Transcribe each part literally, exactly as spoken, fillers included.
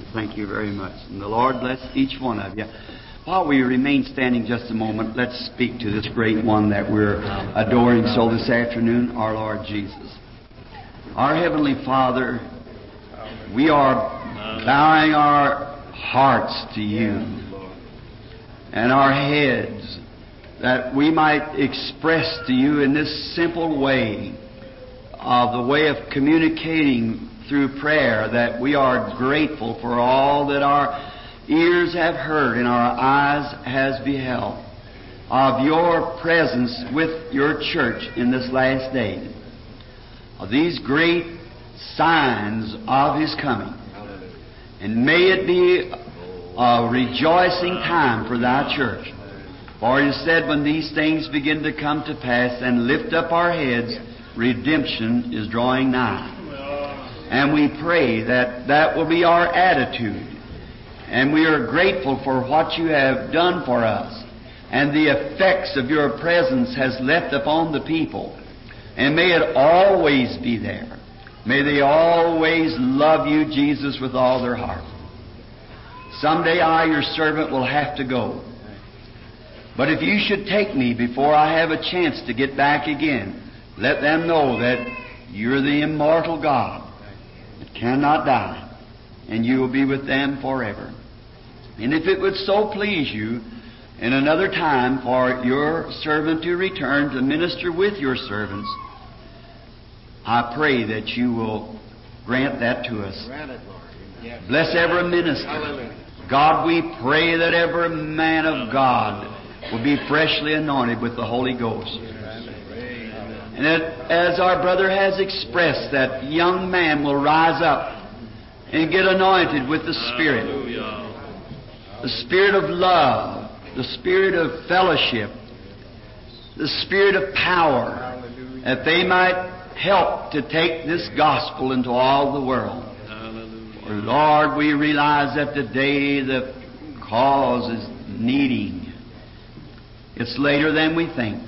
Thank you very much. And the Lord bless each one of you. While we remain standing just a moment, let's speak to this great one that we're adoring so this afternoon, our Lord Jesus. Our Heavenly Father, we are bowing our hearts to you and our heads that we might express to you in this simple way of the way of communicating through prayer that we are grateful for all that our ears have heard and our eyes has beheld of your presence with your church in this last day, of these great signs of His coming. And may it be a rejoicing time for thy church. For you said, when these things begin to come to pass and lift up our heads, redemption is drawing nigh. And we pray that that will be our attitude. And we are grateful for what you have done for us. And the effects of your presence has left upon the people. And may it always be there. May they always love you, Jesus, with all their heart. Someday I, your servant, will have to go. But if you should take me before I have a chance to get back again, let them know that you're the immortal God that cannot die, and you will be with them forever. And if it would so please you in another time for your servant to return to minister with your servants, I pray that you will grant that to us. Bless every minister. God, we pray that every man of God will be freshly anointed with the Holy Ghost. And that, as our brother has expressed, that young man will rise up and get anointed with the Spirit. The Spirit of love, the Spirit of fellowship, the Spirit of power, that they might help to take this gospel into all the world. For Lord, we realize that today the cause is needing. It's later than we think.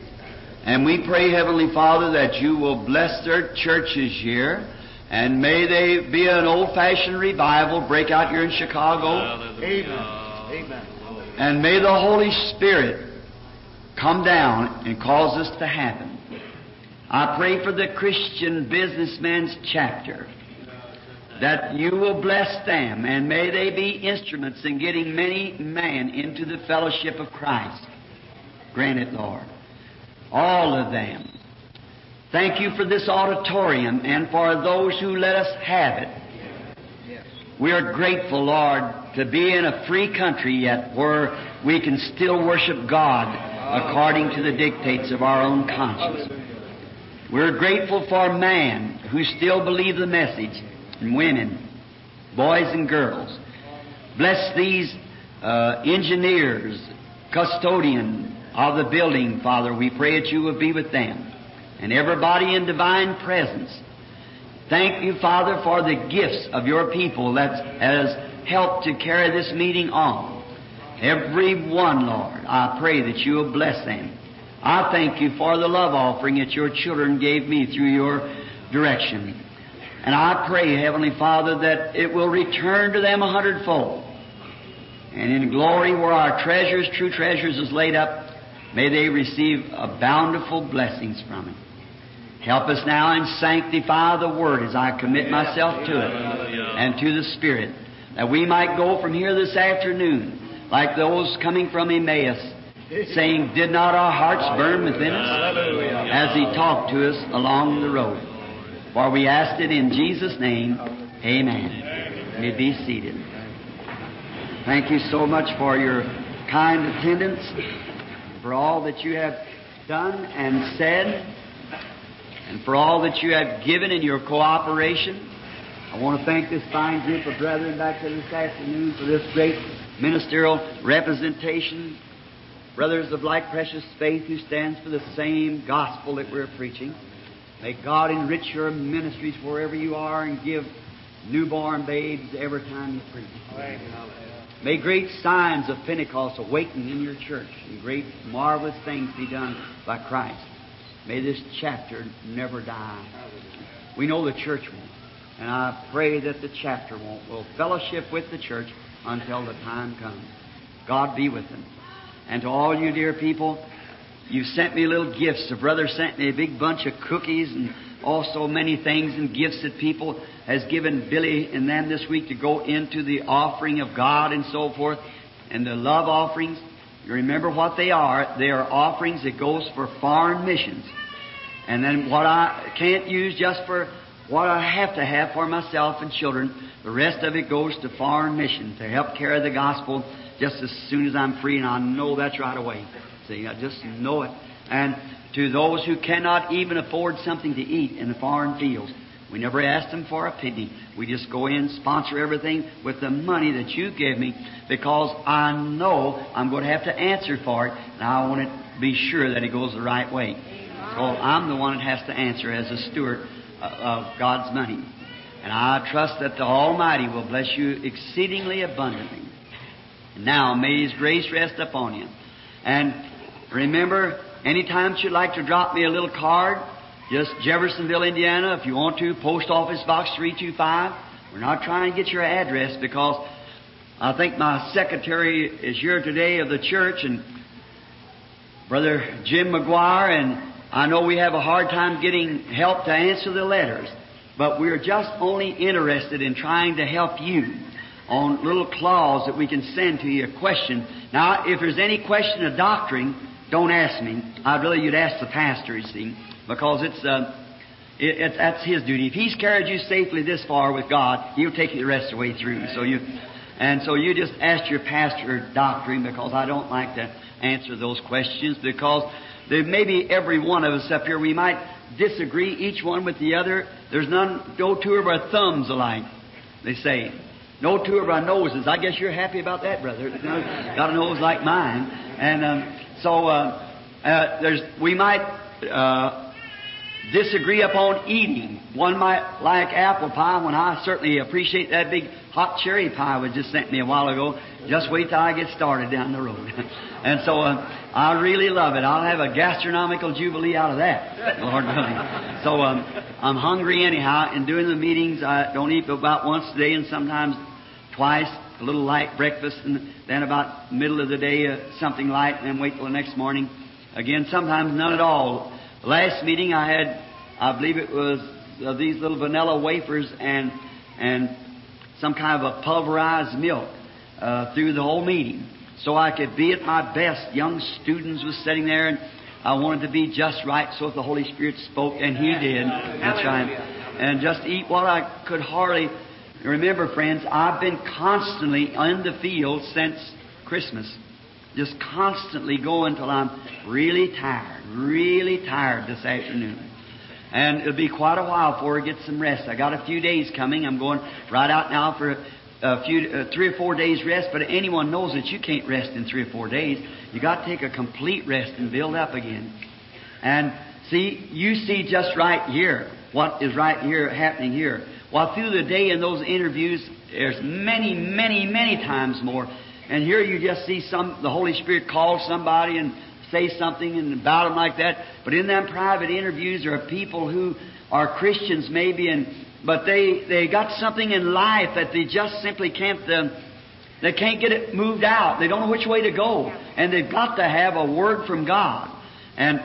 And we pray, Heavenly Father, that you will bless their churches here, and may they be an old-fashioned revival break out here in Chicago. Amen. Amen. And may the Holy Spirit come down and cause this to happen. I pray for the Christian Businessman's Chapter, that you will bless them, and may they be instruments in getting many men into the fellowship of Christ. Grant it, Lord. All of them. Thank you for this auditorium and for those who let us have it. We are grateful, Lord, to be in a free country yet where we can still worship God according to the dictates of our own conscience. We're grateful for man who still believe the message, and women, boys and girls. Bless these uh, engineers, custodian of the building, Father. We pray that you will be with them and everybody in divine presence. Thank you, Father, for the gifts of your people that has helped to carry this meeting on. Every one, Lord, I pray that you will bless them. I thank you for the love offering that your children gave me through your direction. And I pray, Heavenly Father, that it will return to them a hundredfold. And in glory where our treasures, true treasures, is laid up, may they receive a bountiful blessings from it. Help us now and sanctify the Word as I commit myself to it and to the Spirit, that we might go from here this afternoon like those coming from Emmaus, saying, did not our hearts burn within us as He talked to us along the road? For we asked it in Jesus' name. Amen. You may be seated. Thank you so much for your kind attendance, for all that you have done and said, and for all that you have given in your cooperation. I want to thank this fine group of brethren back here this afternoon for this great ministerial representation. Brothers of like precious faith who stands for the same gospel that we're preaching. May God enrich your ministries wherever you are and give newborn babes every time you preach. Amen. May great signs of Pentecost awaken in your church and great marvelous things be done by Christ. May this chapter never die. We know the church won't. And I pray that the chapter won't, will fellowship with the church until the time comes. God be with them. And to all you dear people, you sent me little gifts. The brother sent me a big bunch of cookies and also many things and gifts that people has given Billy and them this week to go into the offering of God and so forth. And the love offerings, you remember what they are. They are offerings that goes for foreign missions. And then what I can't use just for what I have to have for myself and children, the rest of it goes to foreign mission to help carry the gospel just as soon as I'm free, and I know that's right away. See, I just know it. And to those who cannot even afford something to eat in the foreign fields, we never ask them for a penny. We just go in, sponsor everything with the money that you give me, because I know I'm going to have to answer for it, and I want to be sure that it goes the right way. So I'm the one that has to answer as a steward of God's money. And I trust that the Almighty will bless you exceedingly abundantly. And now may His grace rest upon you. And remember, anytime you'd like to drop me a little card, just Jeffersonville, Indiana, if you want to, Post Office Box three two five. We're not trying to get your address because I think my secretary is here today of the church, and Brother Jim McGuire, and I know we have a hard time getting help to answer the letters, but we're just only interested in trying to help you on little clause that we can send to you, a question. Now, if there's any question of doctrine, don't ask me. I'd really you'd ask the pastor, you see, because it's uh, it, it, that's his duty. If he's carried you safely this far with God, He'll take you the rest of the way through. So you, and so you just ask your pastor doctrine, because I don't like to answer those questions, because there may be every one of us up here, we might disagree each one with the other. There's none, no two of our thumbs alike, they say. No two of our noses. I guess you're happy about that, brother. Got a nose like mine. And um, so uh, uh, there's we might uh, disagree upon eating. One might like apple pie, when I certainly appreciate that big hot cherry pie was just sent me a while ago. Just wait till I get started down the road. And so uh, I really love it. I'll have a gastronomical jubilee out of that, Lord willing. So um, I'm hungry anyhow. And during the meetings, I don't eat about once a day, and sometimes twice, a little light breakfast, and then about middle of the day, uh, something light, and then wait till the next morning. Again, sometimes none at all. Last meeting I had, I believe it was uh, these little vanilla wafers and and some kind of a pulverized milk uh, through the whole meeting, so I could be at my best. Young students was sitting there, and I wanted to be just right, so if the Holy Spirit spoke, and He did, that's right, and just eat what I could hardly. Remember, friends, I've been constantly in the field since Christmas. Just constantly going till I'm really tired, really tired this afternoon. And it'll be quite a while before I get some rest. I got a few days coming. I'm going right out now for a few, uh, three or four days rest. But anyone knows that you can't rest in three or four days. You got to take a complete rest and build up again. And see, you see just right here what is right here happening here. While through the day in those interviews, there's many, many, many times more. And here you just see some, the Holy Spirit call somebody and say something and about them like that. But in them private interviews, there are people who are Christians maybe, and but they they got something in life that they just simply can't uh, they can't get it moved out. They don't know which way to go, and they've got to have a word from God. And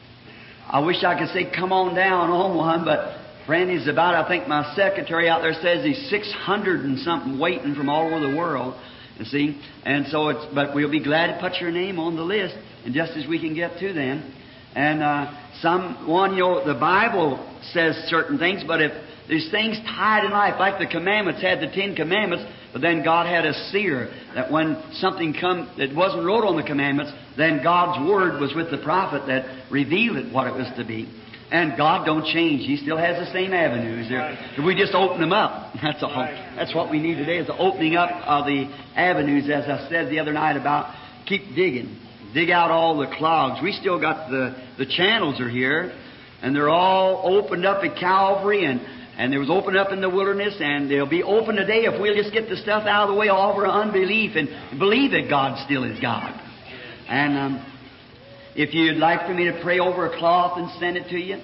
I wish I could say, come on down on one, but friend, he's about, I think my secretary out there says he's six hundred and something waiting from all over the world. You see, and so it's, but we'll be glad to put your name on the list, and just as we can get to them. And uh, someone, you know, the Bible says certain things, but if there's things tied in life, like the commandments had the Ten Commandments, but then God had a seer that when something come that wasn't wrote on the commandments, then God's word was with the prophet that revealed it what it was to be. And God don't change. He still has the same avenues there. If we just open them up, that's all. That's what we need today, is the opening up of the avenues, as I said the other night about keep digging. Dig out all the clogs. We still got the, the channels are here, and they're all opened up at Calvary, and, and they was opened up in the wilderness, and they'll be open today if we'll just get the stuff out of the way, all of our unbelief, and believe that God still is God. And um, if you'd like for me to pray over a cloth and send it to you,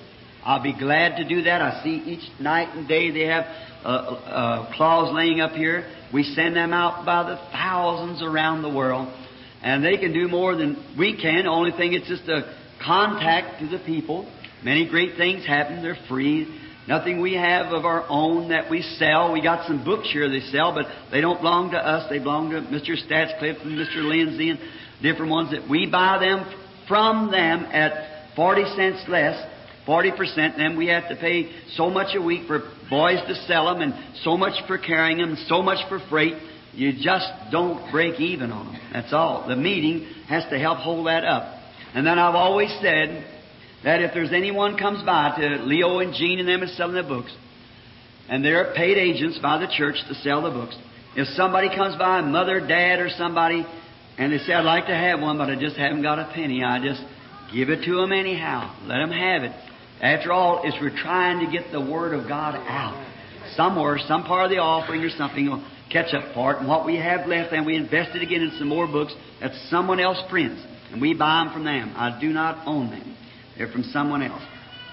I'll be glad to do that. I see each night and day they have uh, uh, cloths laying up here. We send them out by the thousands around the world. And they can do more than we can. The only thing, it's just a contact to the people. Many great things happen. They're free. Nothing we have of our own that we sell. We got some books here they sell, but they don't belong to us. They belong to Mister Statscliffe and Mister Lindsay and different ones that we buy them from them at forty cents less, forty percent. Then we have to pay so much a week for boys to sell them and so much for carrying them, so much for freight. You just don't break even on them. That's all. The meeting has to help hold that up. And then I've always said that if there's anyone comes by to Leo and Jean and them is selling the books, and they're paid agents by the church to sell the books, if somebody comes by, mother, dad, or somebody, and they say, I'd like to have one, but I just haven't got a penny, I just give it to them anyhow. Let them have it. After all, it's we're trying to get the Word of God out. Somewhere, some part of the offering or something will catch up for it, and what we have left, and we invest it again in some more books that someone else prints, and we buy them from them. I do not own them. They're from someone else.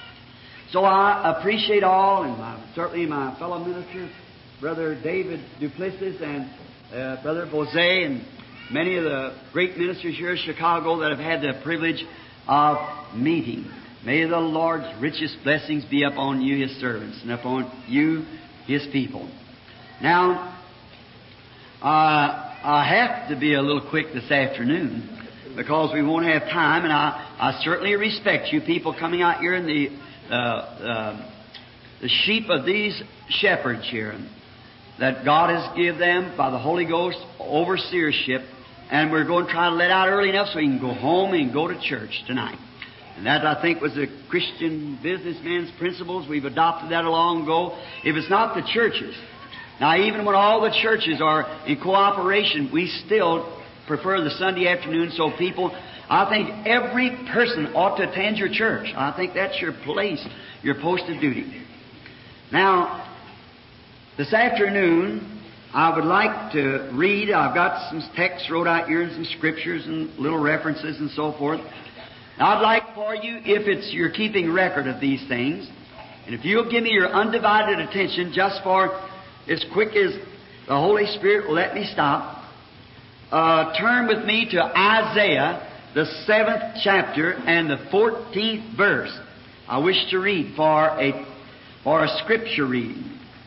So I appreciate all, and my, certainly my fellow ministers, Brother David Duplessis and uh, Brother Bose, and many of the great ministers here in Chicago that have had the privilege of meeting. May the Lord's richest blessings be upon you, His servants, and upon you, His people. Now, uh, I have to be a little quick this afternoon, because we won't have time, and I, I certainly respect you people coming out here and the uh, uh, the sheep of these shepherds here that God has given them by the Holy Ghost overseership, and we're going to try to let out early enough so we can go home and go to church tonight. And that, I think, was the Christian businessman's principles. We've adopted that long ago. If it's not the churches, now even when all the churches are in cooperation, we still prefer the Sunday afternoon, so people, I think every person ought to attend your church. I think that's your place, your post of duty. Now, this afternoon, I would like to read, I've got some texts wrote out here and some scriptures and little references and so forth. Now, I'd like for you, if it's you're keeping record of these things, and if you'll give me your undivided attention just for as quick as the Holy Spirit will let me stop, Uh, turn with me to Isaiah, the seventh chapter and the fourteenth verse. I wish to read for a, for a scripture reading.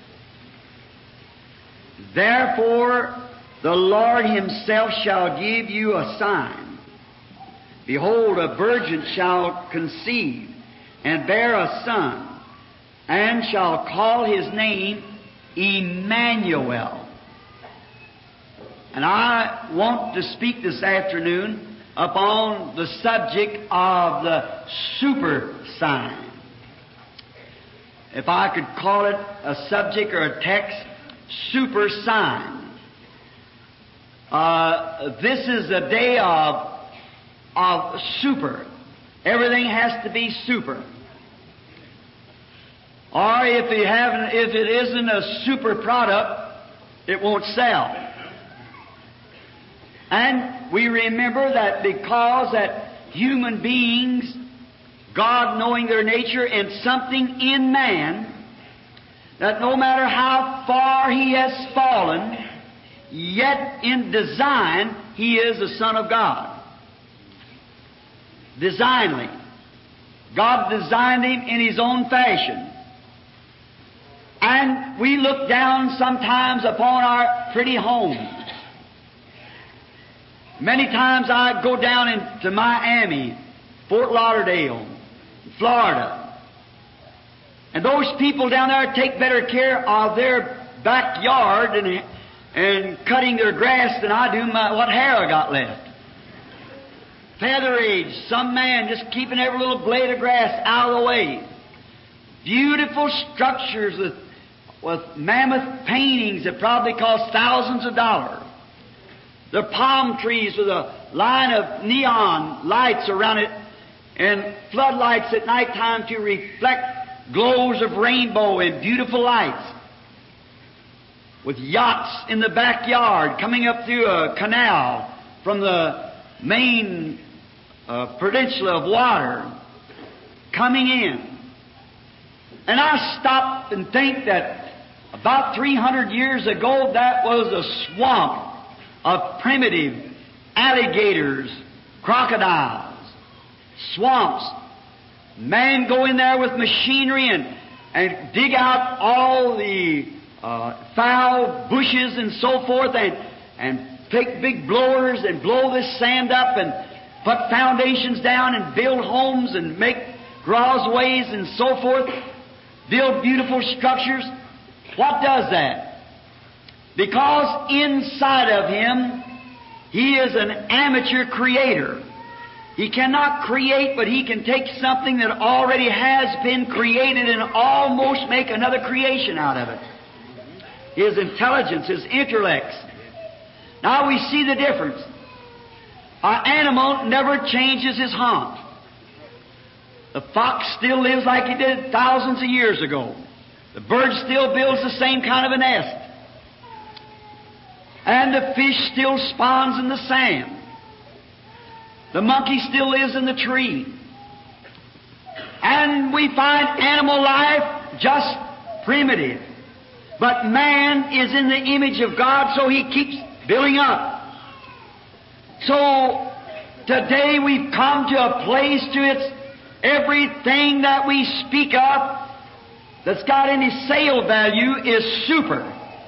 Therefore, the Lord Himself shall give you a sign. Behold, a virgin shall conceive and bear a son, and shall call his name Emmanuel. And I want to speak this afternoon upon the subject of the super sign. If I could call it a subject or a text, super sign. Uh, this is a day of, of super. Everything has to be super. Or if you haven't, if it isn't a super product, it won't sell. And we remember that because that human beings, God knowing their nature and something in man, that no matter how far he has fallen, yet in design he is the Son of God. Designly. God designed him in His own fashion. And we look down sometimes upon our pretty homes. Many times I go down into Miami, Fort Lauderdale, Florida, and those people down there take better care of their backyard and, and cutting their grass than I do my, what hair I got left. Feather age, some man just keeping every little blade of grass out of the way. Beautiful structures with, with mammoth paintings that probably cost thousands of dollars. The palm trees with a line of neon lights around it and floodlights at night time to reflect glows of rainbow and beautiful lights. With yachts in the backyard coming up through a canal from the main uh, peninsula of water coming in. And I stop and think that about three hundred years ago, that was a swamp of primitive alligators, crocodiles, swamps. Man go in there with machinery and, and dig out all the uh, foul bushes and so forth, and, and take big blowers and blow this sand up and put foundations down and build homes and make causeways and so forth, build beautiful structures. What does that? Because inside of him, he is an amateur creator. He cannot create, but he can take something that already has been created and almost make another creation out of it. His intelligence, his intellects. Now we see the difference. Our animal never changes his haunt. The fox still lives like he did thousands of years ago. The bird still builds the same kind of a nest. And the fish still spawns in the sand. The monkey still lives in the tree. And we find animal life just primitive. But man is in the image of God, so he keeps building up. So today we've come to a place to its everything that we speak of that's got any sale value is super.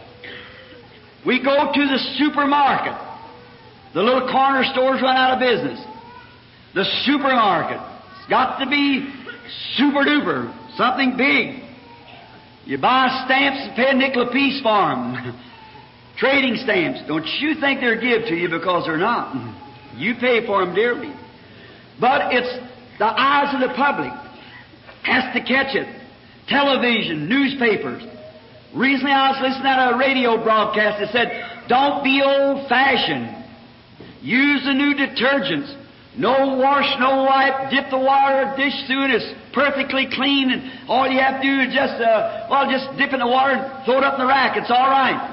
We go to the supermarket. The little corner stores run out of business. The supermarket. It's got to be super duper, something big. You buy stamps and pay a nickel apiece for them. Trading stamps. Don't you think they're give to you, because they're not. You pay for them dearly. But it's the eyes of the public has to catch it. Television, newspapers. Recently I was listening to a radio broadcast that said, don't be old-fashioned. Use the new detergents. No wash, no wipe. Dip the water, dish through it. It's perfectly clean, and all you have to do is just, uh, well, just dip in the water and throw it up in the rack. It's all right.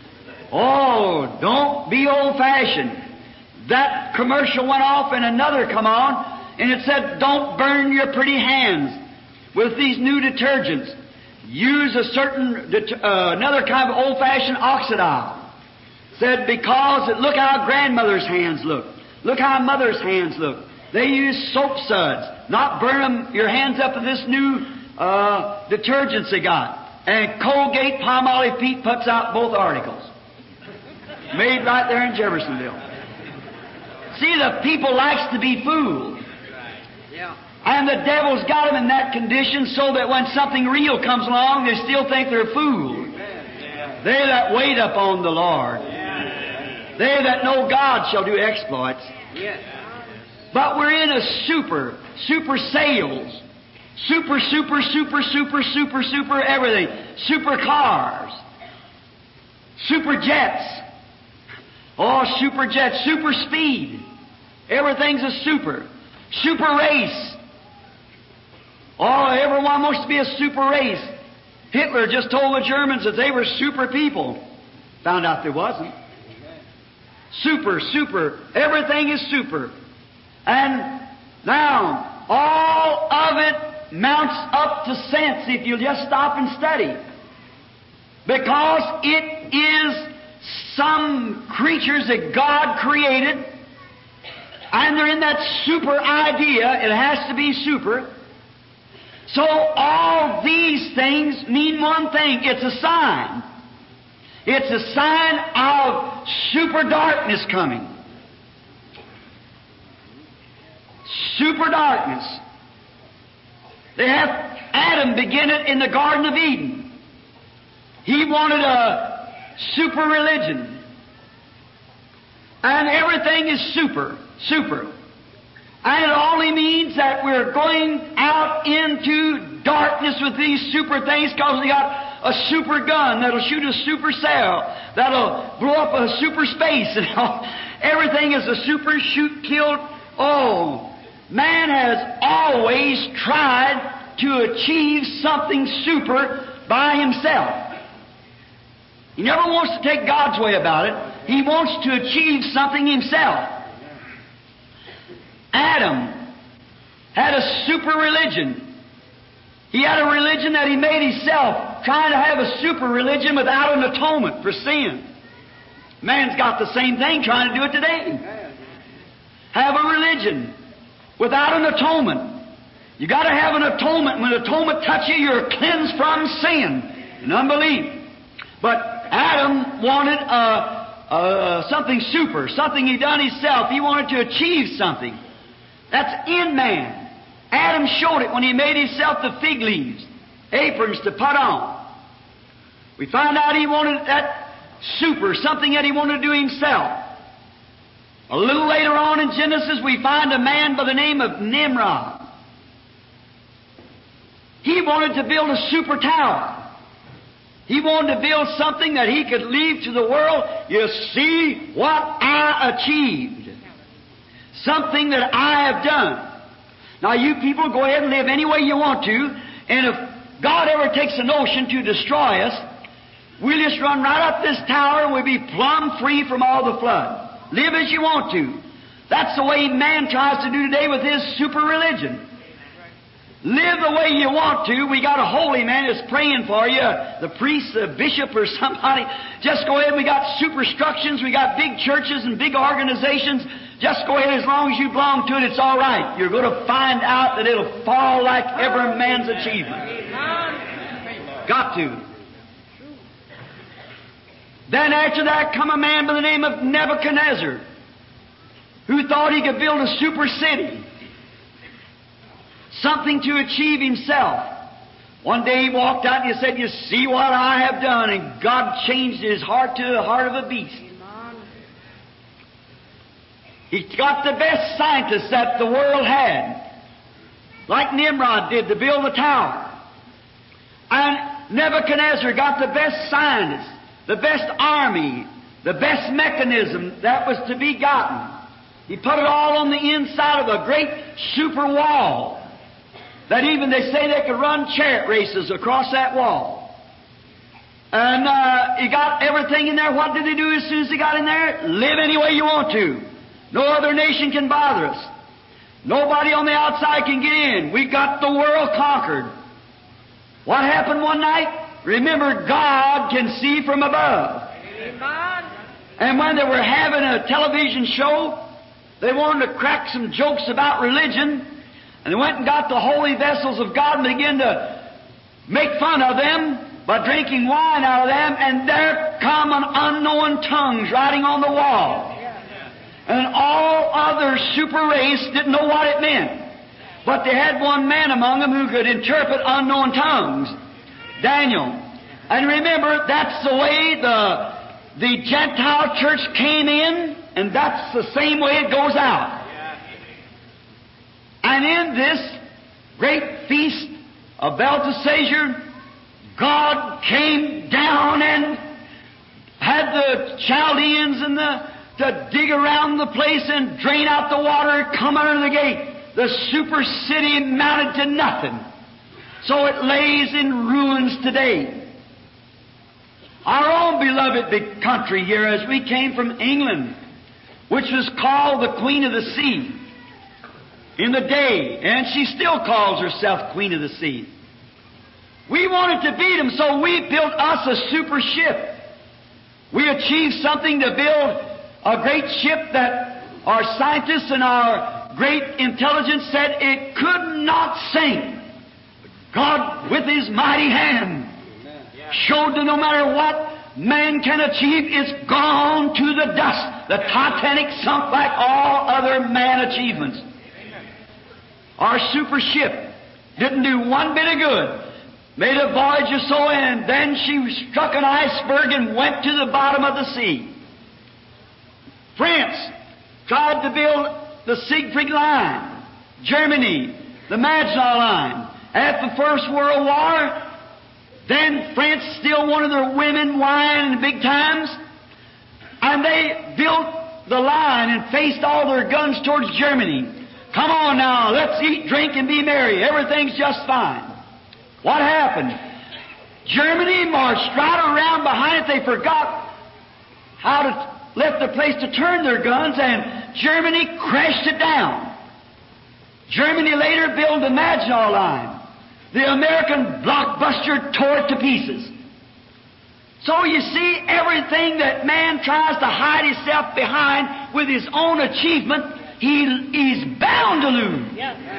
Oh, don't be old-fashioned. That commercial went off and another come on, and it said, don't burn your pretty hands with these new detergents. Use a certain, det- uh, another kind of old-fashioned oxidized. Said, because, look how grandmother's hands look. Look how mother's hands look. They use soap suds, not burn 'em, your hands up with this new uh, detergents they got. And Colgate Palmolive Pete puts out both articles. Made right there in Jeffersonville. See, the people likes to be fooled. Yeah. And the devil's got them in that condition so that when something real comes along, they still think they're fooled. Yeah. They that wait upon the Lord. Yeah. They that know God shall do exploits. Yeah. But we're in a super, super sales. Super, super, super, super, super, super everything. Super cars. Super jets. Oh, super jets. Super speed. Everything's a super. Super race. Oh, everyone wants to be a super race. Hitler just told the Germans that they were super people. Found out they wasn't. Super, super. Everything is super. And now, all of it mounts up to sense if you'll just stop and study. Because it is some creatures that God created, and they're in that super idea. It has to be super. So all these things mean one thing. It's a sign. It's a sign of super darkness coming. Super darkness. They have Adam begin it in the Garden of Eden. He wanted a super religion. And everything is super, super. And it only means that we're going out into darkness with these super things because we got a super gun that'll shoot a super cell, that'll blow up a super space, and all. Everything is a super shoot, kill. Oh, man has always tried to achieve something super by himself. He never wants to take God's way about it. He wants to achieve something himself. Adam had a super religion. He had a religion that he made himself, trying to have a super religion without an atonement for sin. Man's got the same thing, trying to do it today. Have a religion without an atonement. You got to have an atonement. When atonement touches you, you're cleansed from sin and unbelief. But Adam wanted uh, uh, something super, something he done himself. He wanted to achieve something. That's in man. Adam showed it when he made himself the fig leaves, aprons to put on. We find out he wanted that super, something that he wanted to do himself. A little later on in Genesis, we find a man by the name of Nimrod. He wanted to build a super tower. He wanted to build something that he could leave to the world. You see what I achieved. Something that I have done. Now you people go ahead and live any way you want to, and if God ever takes a notion to destroy us, we'll just run right up this tower and we'll be plumb free from all the flood. Live as you want to. That's the way man tries to do today with his super religion. Live the way you want to. We got a holy man that's praying for you, the priest, the bishop, or somebody. Just go ahead. We got superstructions. We got big churches and big organizations. Just go ahead. As long as you belong to it, it's all right. You're going to find out that it'll fall like every man's achievement. Got to. Then after that come a man by the name of Nebuchadnezzar, who thought he could build a super city. Something to achieve himself. One day he walked out and he said, you see what I have done? And God changed his heart to the heart of a beast. He got the best scientists that the world had, like Nimrod did, to build the tower. And Nebuchadnezzar got the best scientists, the best army, the best mechanism that was to be gotten. He put it all on the inside of a great super wall. That even they say they could run chariot races across that wall. And uh, he got everything in there. What did he do as soon as he got in there? Live any way you want to. No other nation can bother us. Nobody on the outside can get in. We got the world conquered. What happened one night? Remember, God can see from above. Amen. And when they were having a television show, they wanted to crack some jokes about religion. And they went and got the holy vessels of God and began to make fun of them by drinking wine out of them. And there come an unknown tongues writing on the wall. And all other super race didn't know what it meant. But they had one man among them who could interpret unknown tongues, Daniel. And remember, that's the way the, the Gentile church came in, and that's the same way it goes out. And in this great feast of Belteshazzar, God came down and had the Chaldeans and the to dig around the place and drain out the water and come under the gate. The super city amounted to nothing. So it lays in ruins today. Our own beloved big country here, as we came from England, which was called the Queen of the Sea in the day, and she still calls herself Queen of the Sea. We wanted to beat them, so we built us a super ship. We achieved something to build a great ship that our scientists and our great intelligence said it could not sink. God, with His mighty hand, showed that no matter what man can achieve, it's gone to the dust. The Titanic sunk like all other man achievements. Our super ship didn't do one bit of good. Made a voyage or so, and then she struck an iceberg and went to the bottom of the sea. France tried to build the Siegfried Line. Germany, the Maginot Line. After the First World War, then France still wanted their women wine in big times, and they built the line and faced all their guns towards Germany. Come on now, let's eat, drink, and be merry. Everything's just fine. What happened? Germany marched right around behind it. They forgot how to left the place to turn their guns, and Germany crashed it down. Germany later built the Maginot Line. The American blockbuster tore it to pieces. So you see, everything that man tries to hide himself behind with his own achievement, he, he's bound to lose.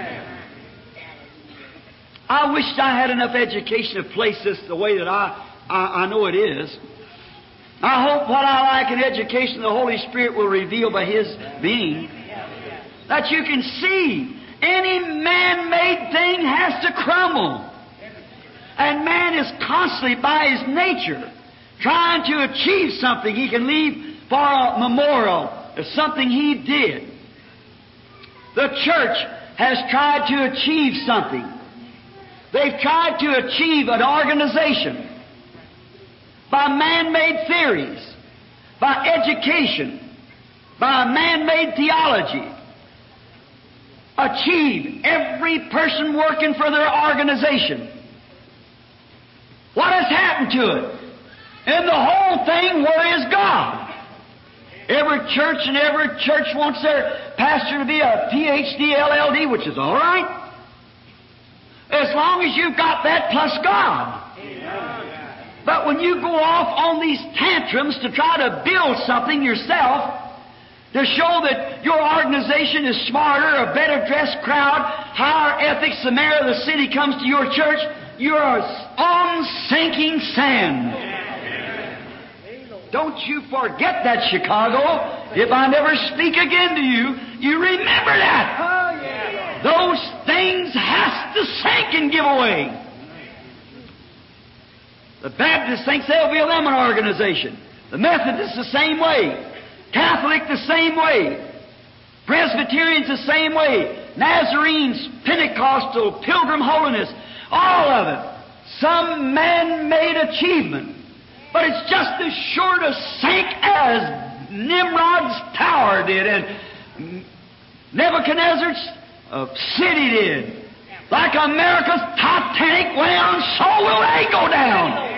I wish I had enough education to place this the way that I, I, I know it is. I hope what I like in education the Holy Spirit will reveal by His being. That you can see any man-made thing has to crumble. And man is constantly, by his nature, trying to achieve something he can leave for a memorial of something he did. The church has tried to achieve something. They've tried to achieve an organization by man-made theories, by education, by man-made theology. Achieve every person working for their organization. What has happened to it? And the whole thing, where is God? Every church and every church wants their pastor to be a P H D, L L D, which is all right. As long as you've got that plus God. Amen. But when you go off on these tantrums to try to build something yourself, to show that your organization is smarter, a better dressed crowd, higher ethics, the mayor of the city comes to your church, you're on sinking sand. Don't you forget that, Chicago. If I never speak again to you, you remember that. Those things has to sink and give away. The Baptists think they'll build them an organization. The Methodists the same way. Catholic the same way. Presbyterians the same way. Nazarenes, Pentecostal, Pilgrim Holiness, all of it. Some man-made achievement. But it's just as sure to sink as Nimrod's tower did and Nebuchadnezzar's uh, city did. Like America's Titanic went down, so will they go down.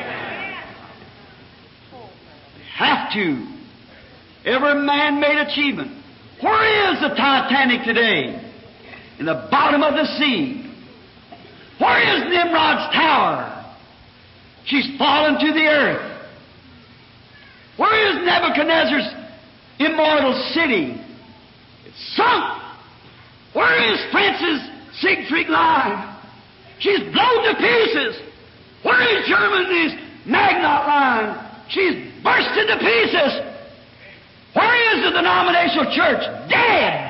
Have to. Every man-made achievement. Where is the Titanic today? In the bottom of the sea. Where is Nimrod's tower? She's fallen to the earth. Where is Nebuchadnezzar's immortal city? It's sunk. Where is France's Siegfried Line? She's blown to pieces. Where is Germany's Maginot Line? She's bursted to pieces. Where is the denominational church? Dead.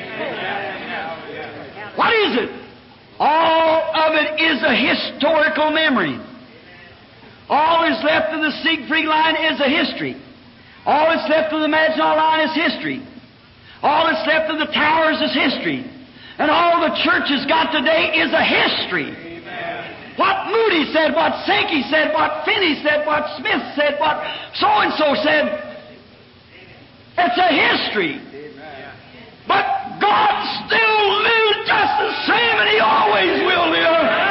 What is it? All of it is a historical memory. All that's left of the Siegfried Line is a history. All that's left of the Maginot Line is history. All that's left of the towers is history. And all the churches got today is a history. Amen. What Moody said, what Sankey said, what Finney said, what Smith said, what so-and-so said, it's a history. Amen. But God still lives just the same, and He always will live.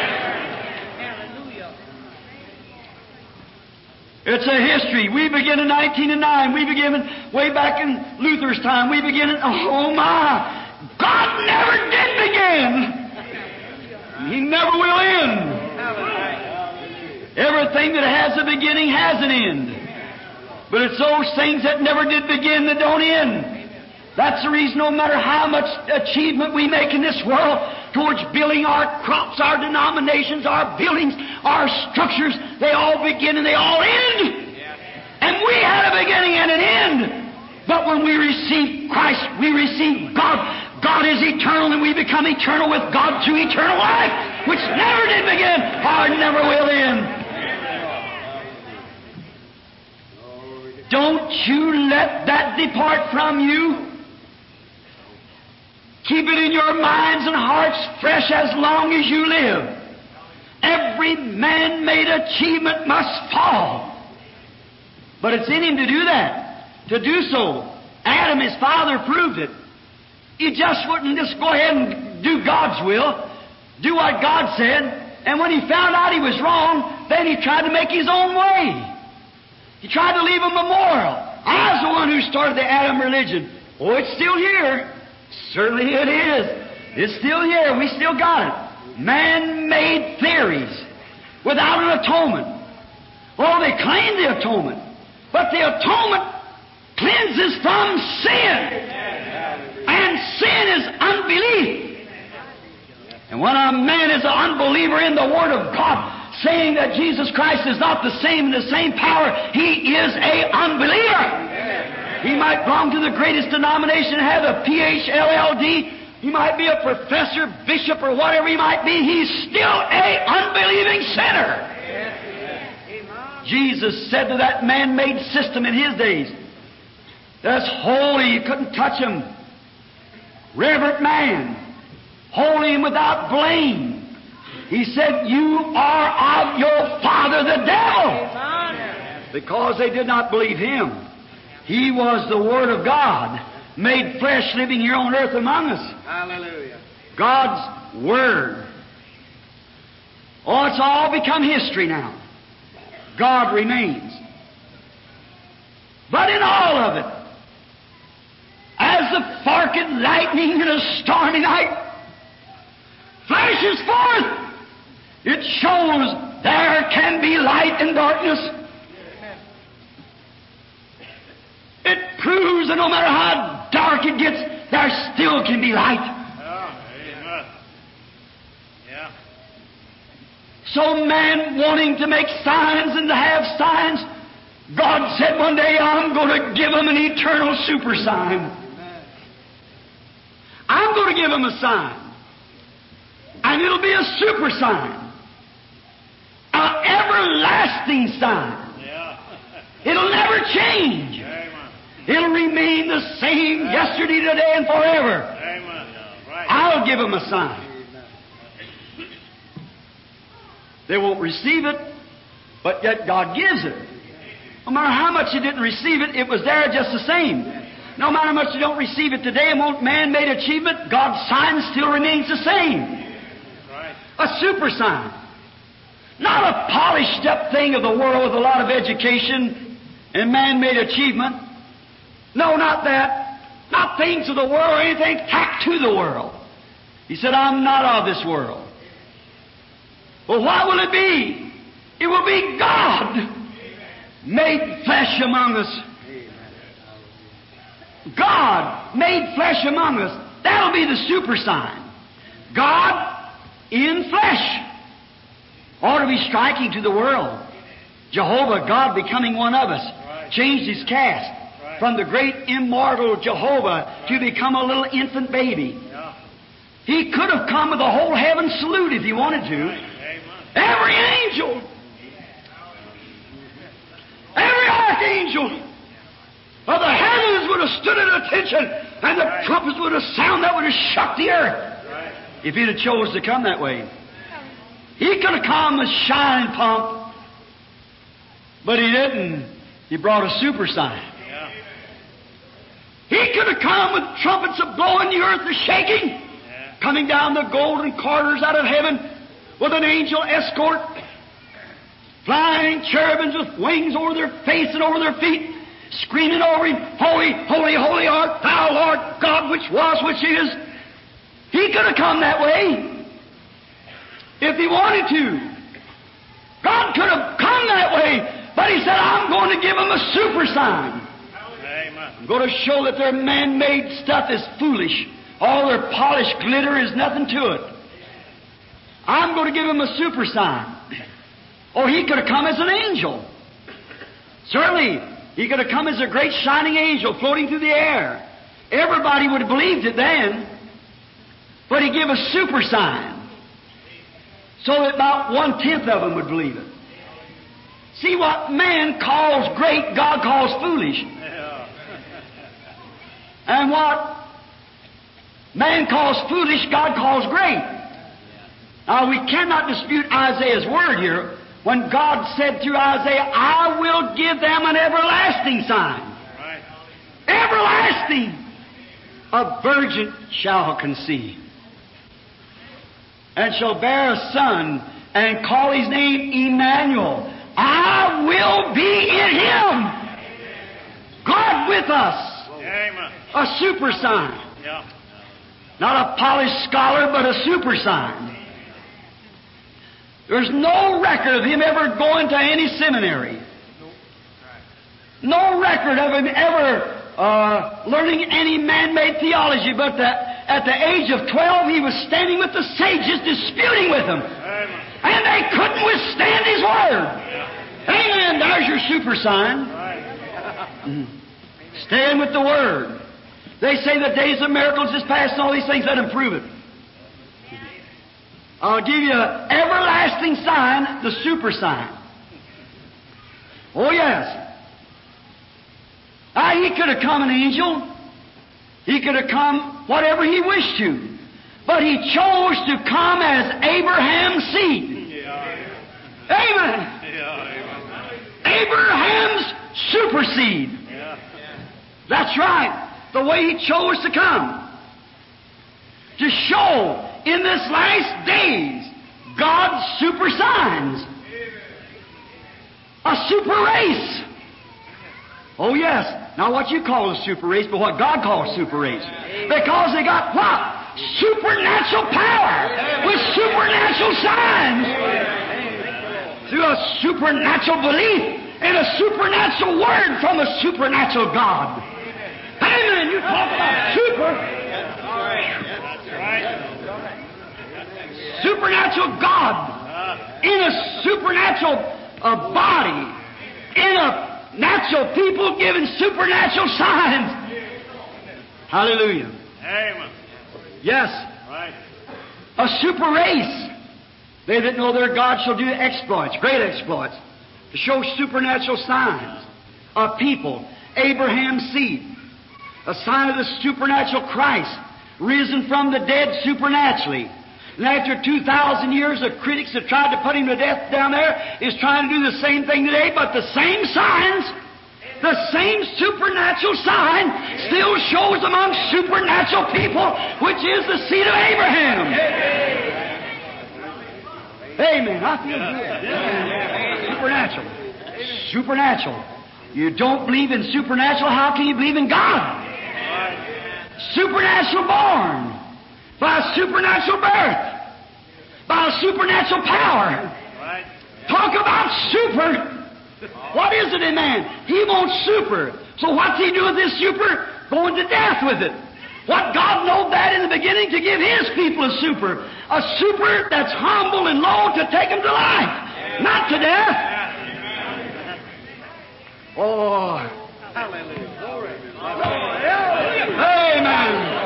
It's a history. We begin in nineteen oh nine. We begin way back in Luther's time. We begin in, oh my, God never did begin. He never will end. Everything that has a beginning has an end. But it's those things that never did begin that don't end. That's the reason no matter how much achievement we make in this world towards building our crops, our denominations, our buildings, our structures, they all begin and they all end. And we had a beginning and an end. But when we receive Christ, we receive God. God is eternal and we become eternal with God through eternal life, which never did begin or never will end. Don't you let that depart from you. Keep it in your minds and hearts fresh as long as you live. Every man-made achievement must fall. But it's in him to do that. To do so. Adam, his father, proved it. He just wouldn't just go ahead and do God's will, do what God said, and when he found out he was wrong, then he tried to make his own way. He tried to leave a memorial. I was the one who started the Adam religion. Oh, it's still here. Certainly it is. It's still here. We still got it. man-made theories without an atonement. Oh, they claim the atonement, but the atonement cleanses from sin. And sin is unbelief. And when a man is an unbeliever in the Word of God, saying that Jesus Christ is not the same in the same power, he is a unbeliever. He might belong to the greatest denomination, have a P H L L D. He might be a professor, bishop, or whatever he might be. He's still a unbelieving sinner. Jesus said to that man-made system in his days, that's holy, you couldn't touch him. Reverent man, holy and without blame. He said, you are of your father the devil. Because they did not believe him. He was the Word of God, made flesh, living here on earth among us. Hallelujah. God's Word. Oh, it's all become history now. God remains. But in all of it, as the forked lightning in a stormy night flashes forth, it shows there can be light in darkness. It proves that no matter how dark it gets, there still can be light. Amen. Yeah. So man wanting to make signs and to have signs, God said one day, I'm going to give him an eternal super sign. I'm going to give him a sign. And it'll be a super sign. An everlasting sign. Yeah. It'll never change. It'll remain the same yesterday, today, and forever. Amen. Right. I'll give them a sign. They won't receive it, but yet God gives it. No matter how much you didn't receive it, it was there just the same. No matter how much you don't receive it today and won't man-made achievement, God's sign still remains the same. Right. A super sign. Not a polished up thing of the world with a lot of education and man-made achievement. No, not that. Not things of the world or anything tacked to the world. He said, I'm not of this world. Well, what will it be? It will be God made flesh among us. God made flesh among us. That'll be the super sign. God in flesh. Ought to be striking to the world. Jehovah, God becoming one of us. Changed his cast. From the great immortal Jehovah to become a little infant baby. Yeah. He could have come with the whole heaven salute if he wanted to. Amen. Every angel, every archangel of the heavens would have stood at attention, and the Right. trumpets would have sounded that would have shook the earth. Right. If he'd have chose to come that way. He could have come with shining pomp, but he didn't. He brought a super sign. Yeah. He could have come with trumpets of blowing, the earth is shaking, Yeah. coming down the golden corridors out of heaven with an angel escort, flying cherubims with wings over their face and over their feet, screaming over him, Holy, holy, holy art thou, Lord God, which was, which is. He could have come that way if he wanted to. God could have come that way, but he said, I'm going to give him a super sign. Amen. I'm going to show that their man-made stuff is foolish. All their polished glitter is nothing to it. I'm going to give him a super sign. Or he could have come as an angel. Certainly, he could have come as a great shining angel floating through the air. Everybody would have believed it then. But he gave a super sign. So that about one-tenth of them would believe it. See, what man calls great, God calls foolish. Yeah. And what man calls foolish, God calls great. Now, we cannot dispute Isaiah's word here when God said through Isaiah, I will give them an everlasting sign. Right. Everlasting! A virgin shall conceive, and shall bear a son, and call his name Emmanuel. I will be in him. God with us. Amen. A super sign. Yeah. Not a polished scholar, but a super sign. There's no record of him ever going to any seminary. No record of him ever uh, learning any man-made theology. But the, at the age of twelve, he was standing with the sages, disputing with them. And they couldn't withstand his word. Amen. There's your super sign. Stand with the word. They say the days of miracles is past and all these things. Let them prove it. I'll give you an everlasting sign, the super sign. Oh, yes. Ah, he could have come an angel. He could have come whatever he wished to. But he chose to come as Abraham's seed. Yeah. Amen. Yeah. Abraham's super seed. Yeah. That's right. The way he chose to come. To show in this last days God's super signs. A super race. Oh, yes. Not what you call a super race, but what God calls super race. Because they got what? Supernatural power with supernatural signs. Through a supernatural belief in a supernatural word from a supernatural God. Amen. You talk about super. Supernatural God in a supernatural uh, body, in a natural people giving supernatural signs. Hallelujah. Amen. Yes. Right. A super race. They that know their God shall do exploits, great exploits, to show supernatural signs. A people, Abraham's seed. A sign of the supernatural Christ, risen from the dead supernaturally. And after two thousand years, the critics that tried to put him to death down there is trying to do the same thing today, but the same signs, the same supernatural sign still shows among supernatural people, which is the seed of Abraham. Amen. I feel good. Supernatural. Supernatural. You don't believe in supernatural, how can you believe in God? Supernatural born. By a supernatural birth. By a supernatural power. Right. Talk about super. What is it in man? He wants super. So what's he do with this super? Going to death with it. What God knowed that in the beginning to give His people a super. A super that's humble and low to take them to life. Not to death. Oh. Hallelujah. Glory. Amen.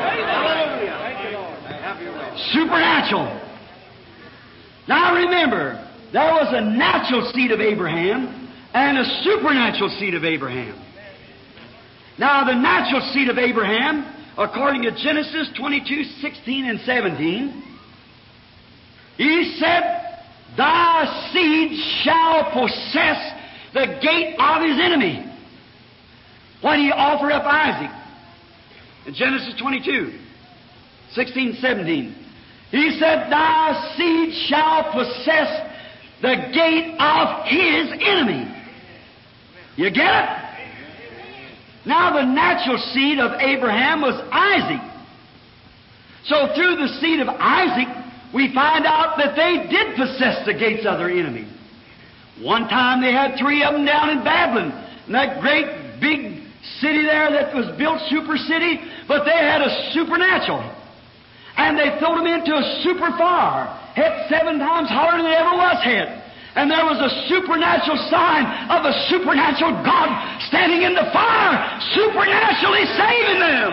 Supernatural. Now remember, there was a natural seed of Abraham and a supernatural seed of Abraham. Now the natural seed of Abraham, according to Genesis twenty-two, sixteen and seventeen, he said, thy seed shall possess the gate of his enemy. When he offered up Isaac, in Genesis twenty-two, sixteen, seventeen, he said, thy seed shall possess the gate of his enemy. You get it? Now the natural seed of Abraham was Isaac. So through the seed of Isaac, we find out that they did possess the gates of their enemy. One time they had three of them down in Babylon, in that great big city there that was built, super city, but they had a supernatural. And they threw them into a super fire, hit seven times harder than they ever was hit. And there was a supernatural sign of a supernatural God standing in the fire, supernaturally saving them.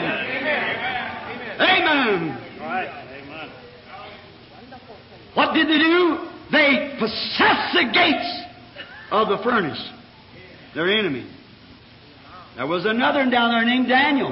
Amen. Right. Amen. What did they do? They possessed the gates of the furnace, their enemy. There was another one down there named Daniel.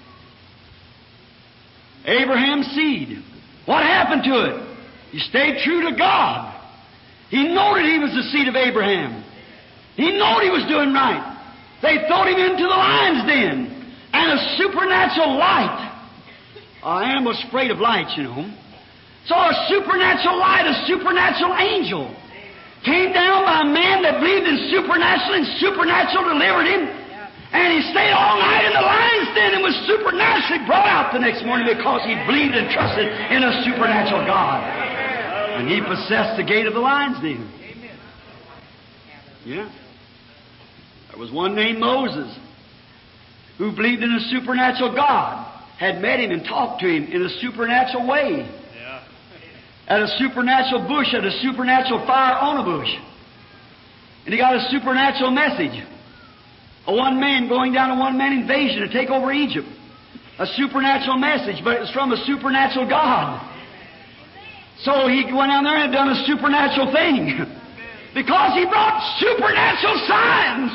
Abraham's seed. What happened to it? He stayed true to God. He knew that he was the seed of Abraham. He knew he was doing right. They thrown him into the lion's den. And a supernatural light. An animal's afraid of light, you know. So a supernatural light, a supernatural angel, came down by a man that believed in supernatural, and supernatural delivered him. And he stayed all night in the lion's den and was supernaturally brought out the next morning because he believed and trusted in a supernatural God. And he possessed the gate of the lion's den. Yeah. There was one named Moses who believed in a supernatural God, had met him and talked to him in a supernatural way. Yeah. At a supernatural bush, at a supernatural fire on a bush. And he got a supernatural message. A one-man going down a one-man invasion to take over Egypt. A supernatural message, but it was from a supernatural God. So he went down there and done a supernatural thing. Because he brought supernatural signs.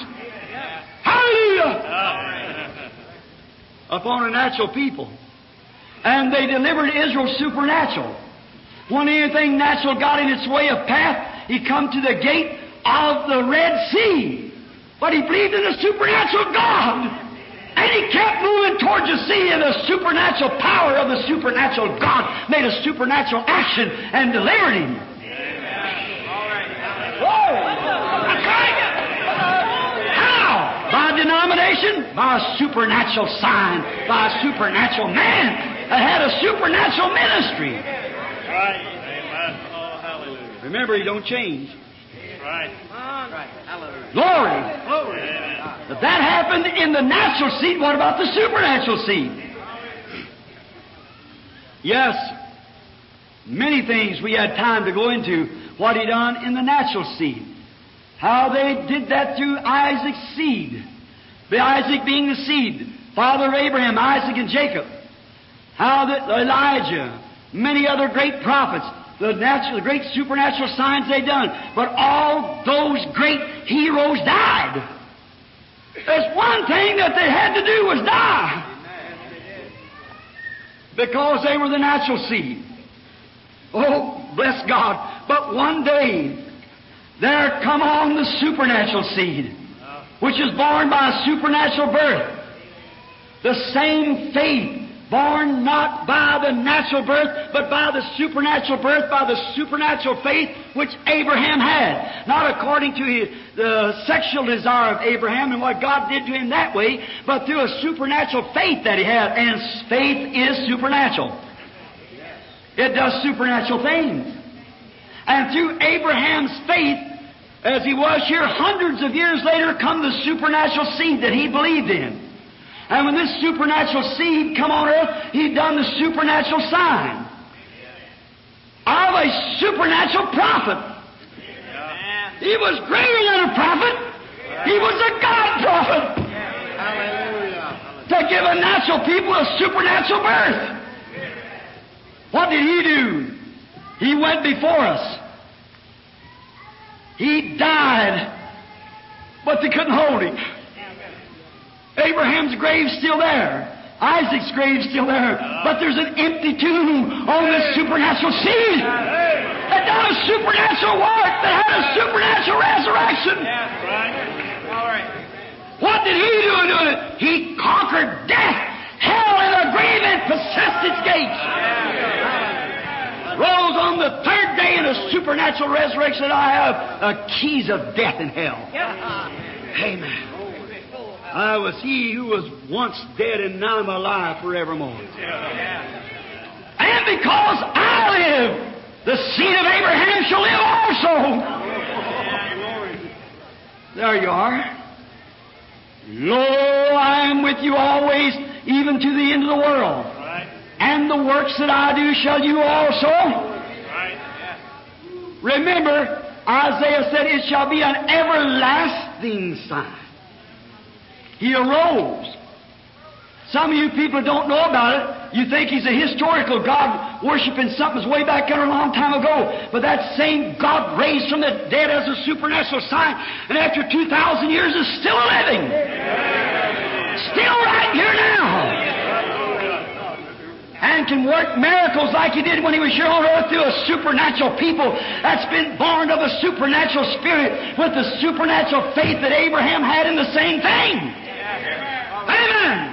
Hallelujah! Upon a natural people. And they delivered Israel supernatural. When anything natural got in its way of path, he come to the gate of the Red Sea. But he believed in a supernatural God. And he kept moving towards the sea, and the supernatural power of the supernatural God made a supernatural action and delivered him. Whoa! That's right! How? By denomination? By a supernatural sign. By a supernatural man that had a supernatural ministry. Right. Amen. Oh, hallelujah. Remember, he don't change. Right. Right. Hallelujah. Glory! Glory. If that happened in the natural seed, what about the supernatural seed? Yes, many things we had time to go into what he done in the natural seed. How they did that through Isaac's seed. The Isaac being the seed, father of Abraham, Isaac, and Jacob. How that Elijah, many other great prophets, the natural, the great supernatural signs they done. But all those great heroes died. There's one thing that they had to do was die. Because they were the natural seed. Oh, bless God. But one day, there come on the supernatural seed, which is born by a supernatural birth. The same faith, born not by the natural birth, but by the supernatural birth, by the supernatural faith which Abraham had. Not according to his, the sexual desire of Abraham and what God did to him that way, but through a supernatural faith that he had. And faith is supernatural. It does supernatural things. And through Abraham's faith, as he was here hundreds of years later, come the supernatural seed that he believed in. And when this supernatural seed come on earth, he done the supernatural sign of a supernatural prophet. He was greater than a prophet. He was a God prophet. To give a natural people a supernatural birth. What did he do? He went before us. He died, but they couldn't hold him. Abraham's grave's still there. Isaac's grave's still there. But there's an empty tomb on this supernatural seed that done a supernatural work, that had a supernatural resurrection. What did he do in doing it? He conquered death, hell, and the grave, and possessed its gates. Rose on the third day in a supernatural resurrection. I have the keys of death and hell. Amen. I was he who was once dead, and now I'm alive forevermore. And because I live, the seed of Abraham shall live also. There you are. Lo, I am with you always, even to the end of the world. And the works that I do shall you also. Remember, Isaiah said, it shall be an everlasting sign. He arose. Some of you people don't know about it. You think he's a historical God worshiping something that's way back there a long time ago. But that same God raised from the dead as a supernatural sign, and after two thousand years is still living. Still right here now. And can work miracles like he did when he was here on earth through a supernatural people that's been born of a supernatural spirit with the supernatural faith that Abraham had in the same thing. Amen.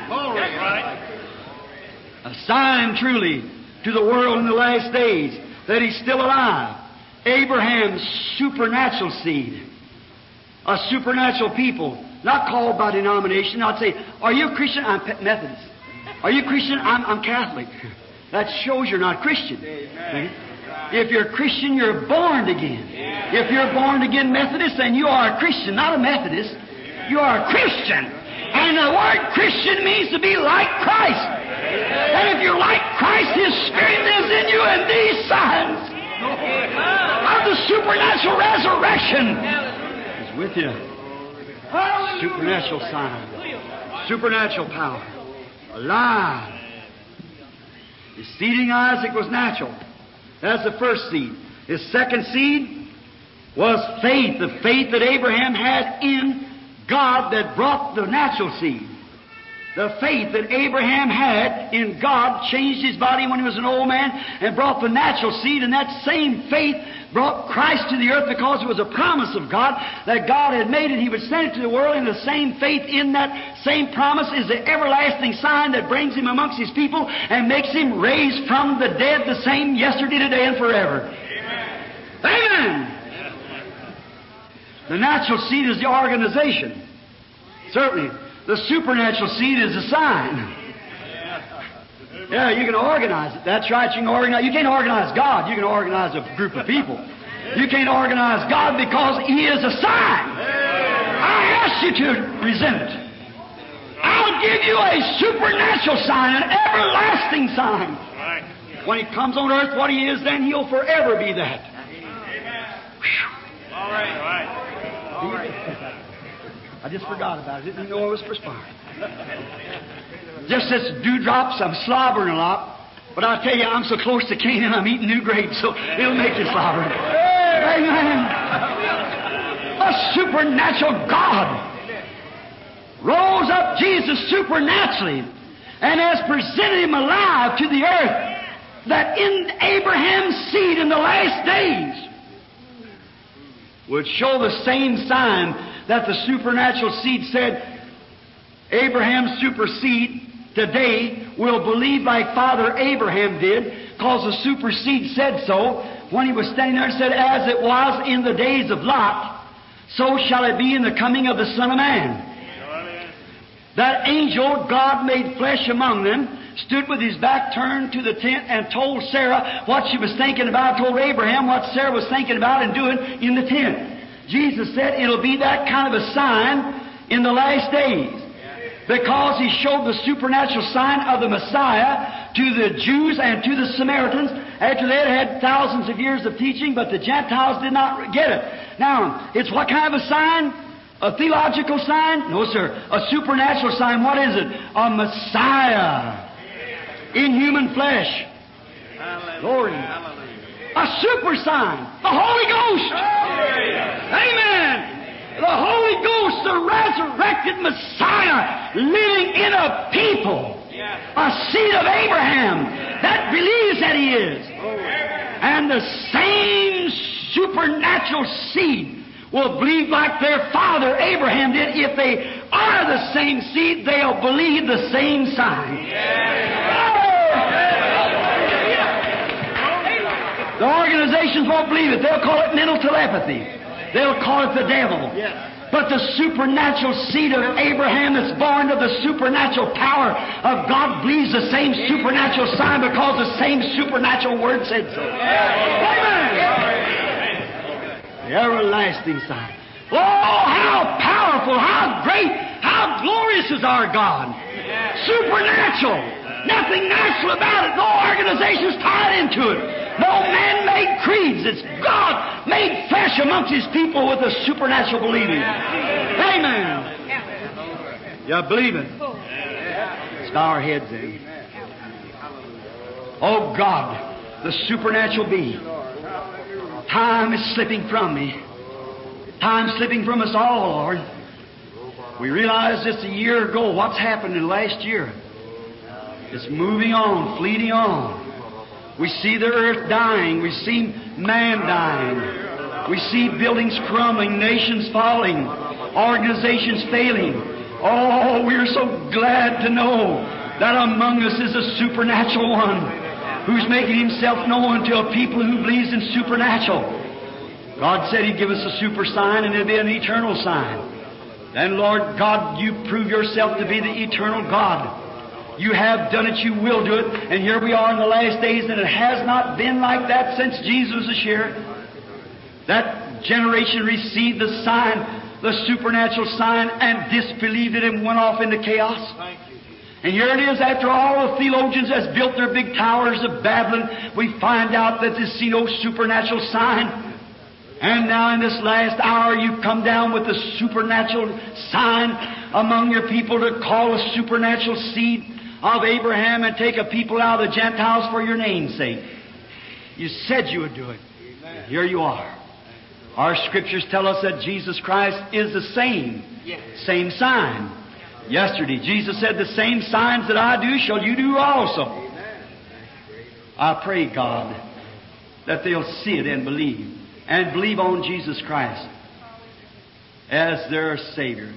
A sign truly to the world in the last days that he's still alive. Abraham's supernatural seed. A supernatural people, not called by denomination. I'd say, are you a Christian? I'm Methodist. Are you Christian? I'm, I'm Catholic. That shows you're not Christian. Amen. If you're a Christian, you're born again. If you're born again Methodist, then you are a Christian, not a Methodist. You are a Christian. And the word Christian means to be like Christ. And if you're like Christ, His Spirit lives in you, and these signs of the supernatural resurrection is with you. Supernatural sign. Supernatural power. Alive. His seeding Isaac was natural. That's the first seed. His second seed was faith. The faith that Abraham had in God that brought the natural seed. The faith that Abraham had in God changed his body when he was an old man and brought the natural seed, and that same faith brought Christ to the earth because it was a promise of God that God had made it. He would send it to the world, and the same faith in that same promise is the everlasting sign that brings Him amongst His people and makes Him raised from the dead the same yesterday, today, and forever. Amen. Amen. The natural seed is the organization. Certainly. The supernatural seed is a sign. Yeah, you can organize it. That's right. You can organize. You can't organize God. You can organize a group of people. You can't organize God because He is a sign. I ask you to present it. I'll give you a supernatural sign, an everlasting sign. When He comes on earth, what He is, then He'll forever be that. All right. All right. All right. I just forgot about it. Didn't know I was perspiring. Just this dewdrops, I'm slobbering a lot. But I tell you, I'm so close to Canaan, I'm eating new grapes, so it'll make you slobber. Amen. A supernatural God rose up Jesus supernaturally and has presented Him alive to the earth, that in Abraham's seed in the last days would show the same sign that the supernatural seed said, Abraham's super seed today will believe like Father Abraham did, because the super seed said so when he was standing there and said, as it was in the days of Lot, so shall it be in the coming of the Son of Man. That angel, God made flesh among them, stood with his back turned to the tent and told Sarah what she was thinking about, told Abraham what Sarah was thinking about and doing in the tent. Jesus said it'll be that kind of a sign in the last days, because He showed the supernatural sign of the Messiah to the Jews and to the Samaritans after they had had thousands of years of teaching, but the Gentiles did not get it. Now, it's what kind of a sign? A theological sign? No, sir. A supernatural sign. What is it? A Messiah in human flesh. Glory. A super sign. The Holy Ghost. Amen. The Holy Ghost, the resurrected Messiah, living in a people. A seed of Abraham that believes that He is. And the same supernatural seed will believe like their father Abraham did. If they are the same seed, they'll believe the same sign. The organizations won't believe it. They'll call it mental telepathy. They'll call it the devil. But the supernatural seed of Abraham that's born of the supernatural power of God believes the same supernatural sign because the same supernatural word said so. Amen. The everlasting sign. Oh, how powerful, how great, how glorious is our God. Supernatural. Nothing natural about it. No organizations tied into it. No man-made creeds. It's God made flesh amongst His people with a supernatural believing. Amen. You believe it? Let's bow our heads in. Oh God, the supernatural being. Time is slipping from me. Time slipping from us all, Lord. We realized just a year ago what's happened in the last year. It's moving on, fleeting on. We see the earth dying. We see man dying. We see buildings crumbling, nations falling, organizations failing. Oh, we're so glad to know that among us is a supernatural one who's making Himself known to a people who believes in supernatural. God said He'd give us a super sign, and it'll be an eternal sign. Then, Lord God, You prove Yourself to be the eternal God. You have done it, you will do it. And here we are in the last days, and it has not been like that since Jesus was here. That generation received the sign, the supernatural sign, and disbelieved it and went off into chaos. And here it is, after all the theologians has built their big towers of Babylon, we find out that they see no supernatural sign. And now in this last hour, you've come down with the supernatural sign among your people to call a supernatural seed of Abraham and take a people out of the Gentiles for your name's sake. You said you would do it. Amen. Here you are. Our Scriptures tell us that Jesus Christ is the same, yes. same sign. Yesterday, Jesus said, the same signs that I do shall you do also. Amen. I pray, God, that they'll see it and believe. And believe on Jesus Christ as their Savior.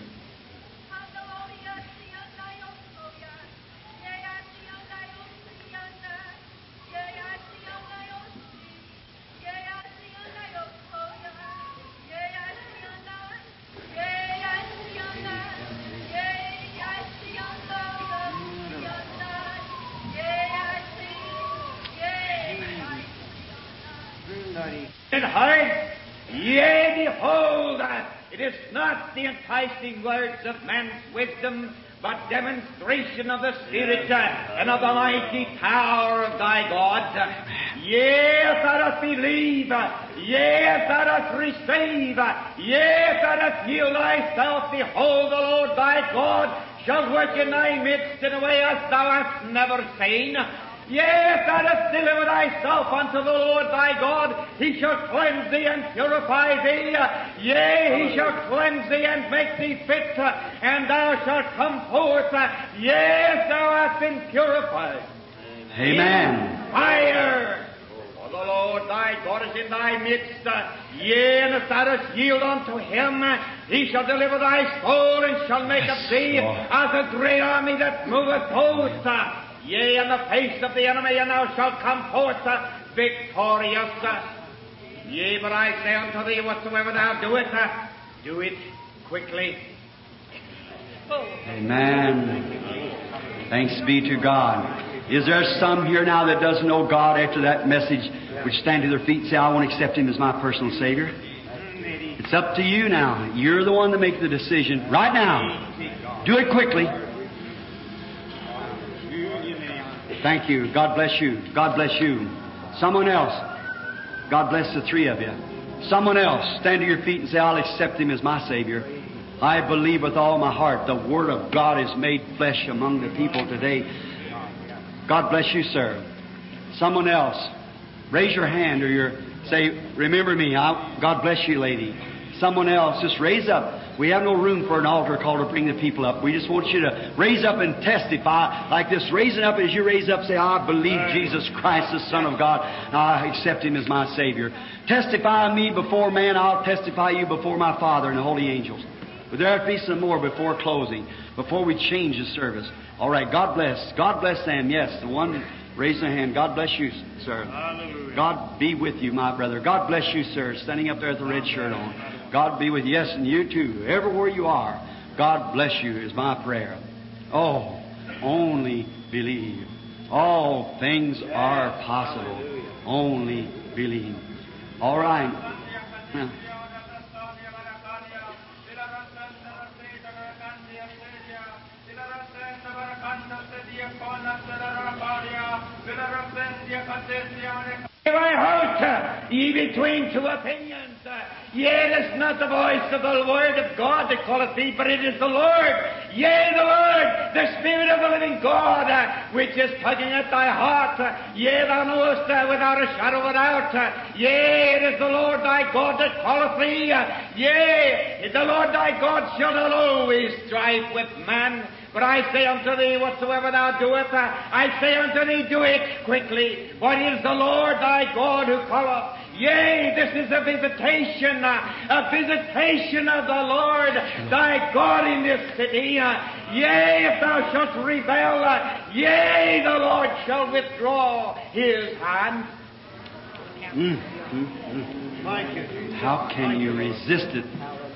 And heard, yea, behold, it is not the enticing words of man's wisdom, but demonstration of the Spirit and of the mighty power of thy God. Yea, if thou dost believe, yea, if thou dost receive, yea, if thou dost yield thyself, behold, the Lord thy God shall work in thy midst in a way as thou hast never seen. Yea, if thou dost deliver thyself unto the Lord thy God, He shall cleanse thee and purify thee. Yea, He shall cleanse thee and make thee fit, and thou shalt come forth. Yea, if thou hast been purified. Amen. Fire. For the Lord thy God is in thy midst. Yea, and if thou dost yield unto Him, He shall deliver thy soul and shall make of thee as a great army that moveth hosts. Yea, in the face of the enemy, and thou shalt come forth uh, victorious. Uh, yea, but I say unto thee, whatsoever thou doest, uh, do it quickly. Amen. Thanks be to God. Is there some here now that doesn't know God after that message, which stand to their feet and say, I want to accept Him as my personal Savior? It's up to you now. You're the one to make the decision right now. Do it quickly. Thank you. God bless you. God bless you. Someone else. God bless the three of you. Someone else. Stand to your feet and say, I'll accept Him as my Savior. I believe with all my heart the Word of God is made flesh among the people today. God bless you, sir. Someone else. Raise your hand or your say, remember me. I, God bless you, lady. Someone else. Just raise up. We have no room for an altar call to bring the people up. We just want you to raise up and testify like this. Raising up as you raise up, say, I believe Jesus Christ, the Son of God. I accept Him as my Savior. Testify me before man, I'll testify you before my Father and the holy angels. But there will be some more before closing, before we change the service. All right, God bless. God bless them. Yes, the one raising a hand. God bless you, sir. Hallelujah. God be with you, my brother. God bless you, sir, standing up there with the red shirt on. God be with you. Yes, and you too. Everywhere you are, God bless you is my prayer. Oh, only believe. All things are possible. Only believe. All right. Now, I hope ye between two opinions. Yea, it is not the voice of the Word of God that calleth thee, but it is the Lord. Yea, the Lord, the Spirit of the living God, uh, which is tugging at thy heart. Uh, yea, thou knowest uh, without a shadow of a doubt. Uh, yea, it is the Lord thy God that calleth thee. Uh, yea, the Lord thy God shall not always strive with man. But I say unto thee, whatsoever thou doest, uh, I say unto thee, do it quickly. For it is the Lord thy God who calleth. Yea, this is a visitation, uh, a visitation of the Lord thy God in this city. Uh, yea, if thou shalt rebel, uh, yea, the Lord shall withdraw His hand. Mm, mm, mm. How can you resist it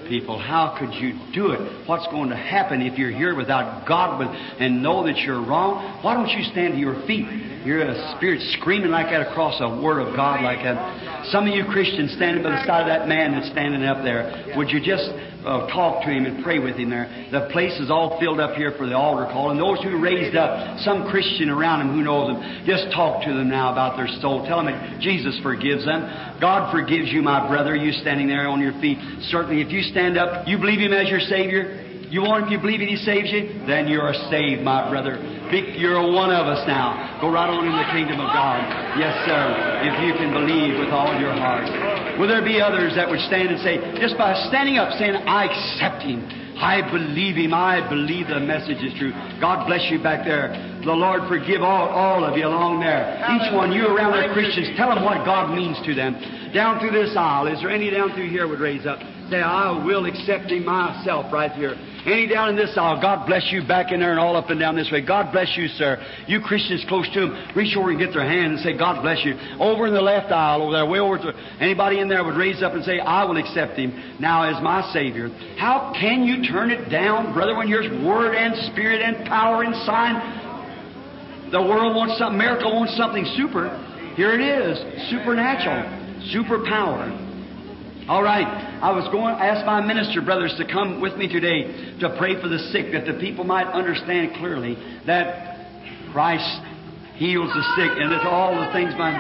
people. How could you do it? What's going to happen if you're here without God with, and know that you're wrong? Why don't you stand to your feet? You're a spirit screaming like that across a Word of God like that. Some of you Christians standing by the side of that man that's standing up there, would you just uh, talk to him and pray with him there? The place is all filled up here for the altar call. And those who raised up, some Christian around him who knows them, just talk to them now about their soul. Tell them that Jesus forgives them. God forgives you, my brother. You standing there on your feet. Certainly, if you stand up, you believe Him as your Savior. You want Him, you believe He saves you, then you are saved, my brother. You're one of us now. Go right on in the kingdom of God. Yes, sir, if you can believe with all your heart. Will there be others that would stand and say, just by standing up, saying, I accept Him. I believe Him. I believe the message is true. God bless you back there. The Lord forgive all, all of you along there. Each one, you around there, Christians, tell them what God means to them. Down through this aisle, is there any down through here would raise up? Say, I will accept Him myself right here. Any down in this aisle, God bless you back in there and all up and down this way. God bless you, sir. You Christians close to Him, reach over and get their hand and say, God bless you. Over in the left aisle, over there, way over to anybody in there would raise up and say, I will accept Him now as my Savior. How can you turn it down, brother, when there's Word and Spirit and power and sign? The world wants something, America wants something super. Here it is, supernatural, super power. All right, I was going to ask my minister brothers to come with me today to pray for the sick, that the people might understand clearly that Christ heals the sick and that all the things by...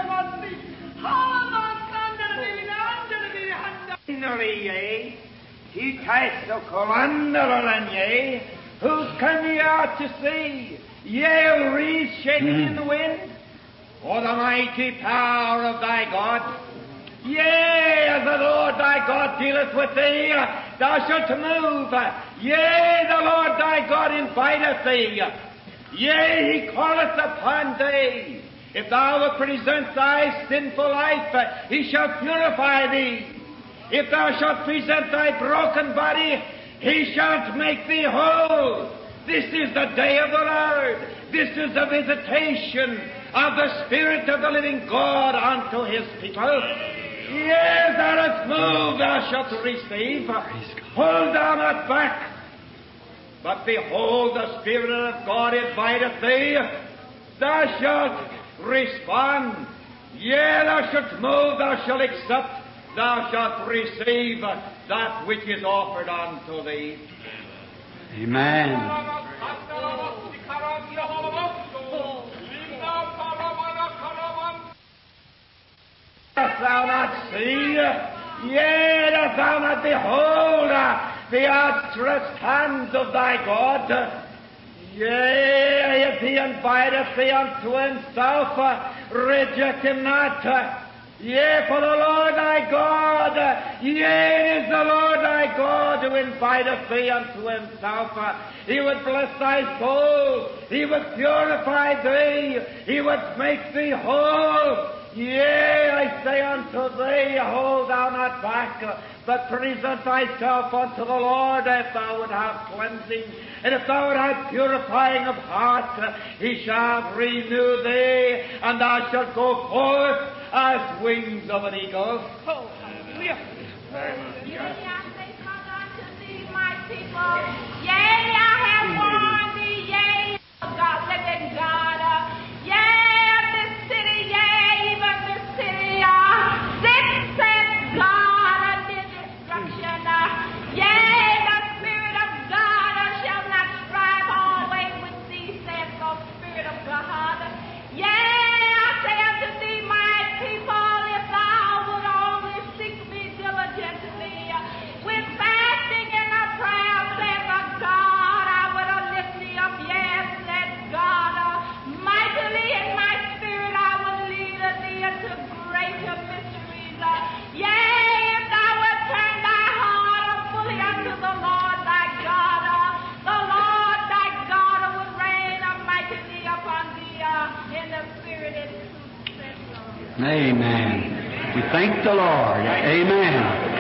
Who come ye out to see? Yea, reeds shaking mm. in the wind? For the mighty power of thy God. Yea, as the Lord thy God dealeth with thee, thou shalt move. Yea, the Lord thy God inviteth thee. Yea, He calleth upon thee. If thou wilt present thy sinful life, He shall purify thee. If thou shalt present thy broken body, He shall make thee whole. This is the day of the Lord. This is the visitation of the Spirit of the living God unto His people. Yes, thou hast moved, thou shalt receive. Hold thou not back. But behold, the Spirit of God inviteth thee. Thou shalt respond. Yea, thou shalt move, thou shalt accept. Thou shalt receive that which is offered unto thee. Amen. Dost thou not see? Yea, dost thou not behold the outstretched hands of thy God? Yea, if He inviteth thee unto Himself, reject Him not. Yea, for the Lord thy God, yea, it is the Lord thy God who inviteth thee unto Himself. He would bless thy soul. He would purify thee. He would make thee whole. Yea, I say unto thee, hold thou not back, but present thyself unto the Lord if thou would have cleansing, and if thou would have purifying of heart, He shall renew thee, and thou shalt go forth as wings of an eagle. Oh, hallelujah. Yea, I say, Father, unto thee, my people. Yea, I have warned thee. Yea, God, living God. Yea, this city, yea, even this city, uh, this says God unto destruction. Uh, yea, the Spirit of God uh, shall not strive always with thee, saith the Spirit of God. Yea, I say unto thee, my people, if thou would only seek me diligently, with fasting and a prayer, saith the God, I would lift thee up, yes, said God, mightily in my spirit I will lead thee into greater mysteries. Yea, if thou wilt turn thy heart fully unto the Lord thy God, the Lord thy God would reign mightily upon thee in the spirit and truth, said God. Amen. We thank the Lord. Amen.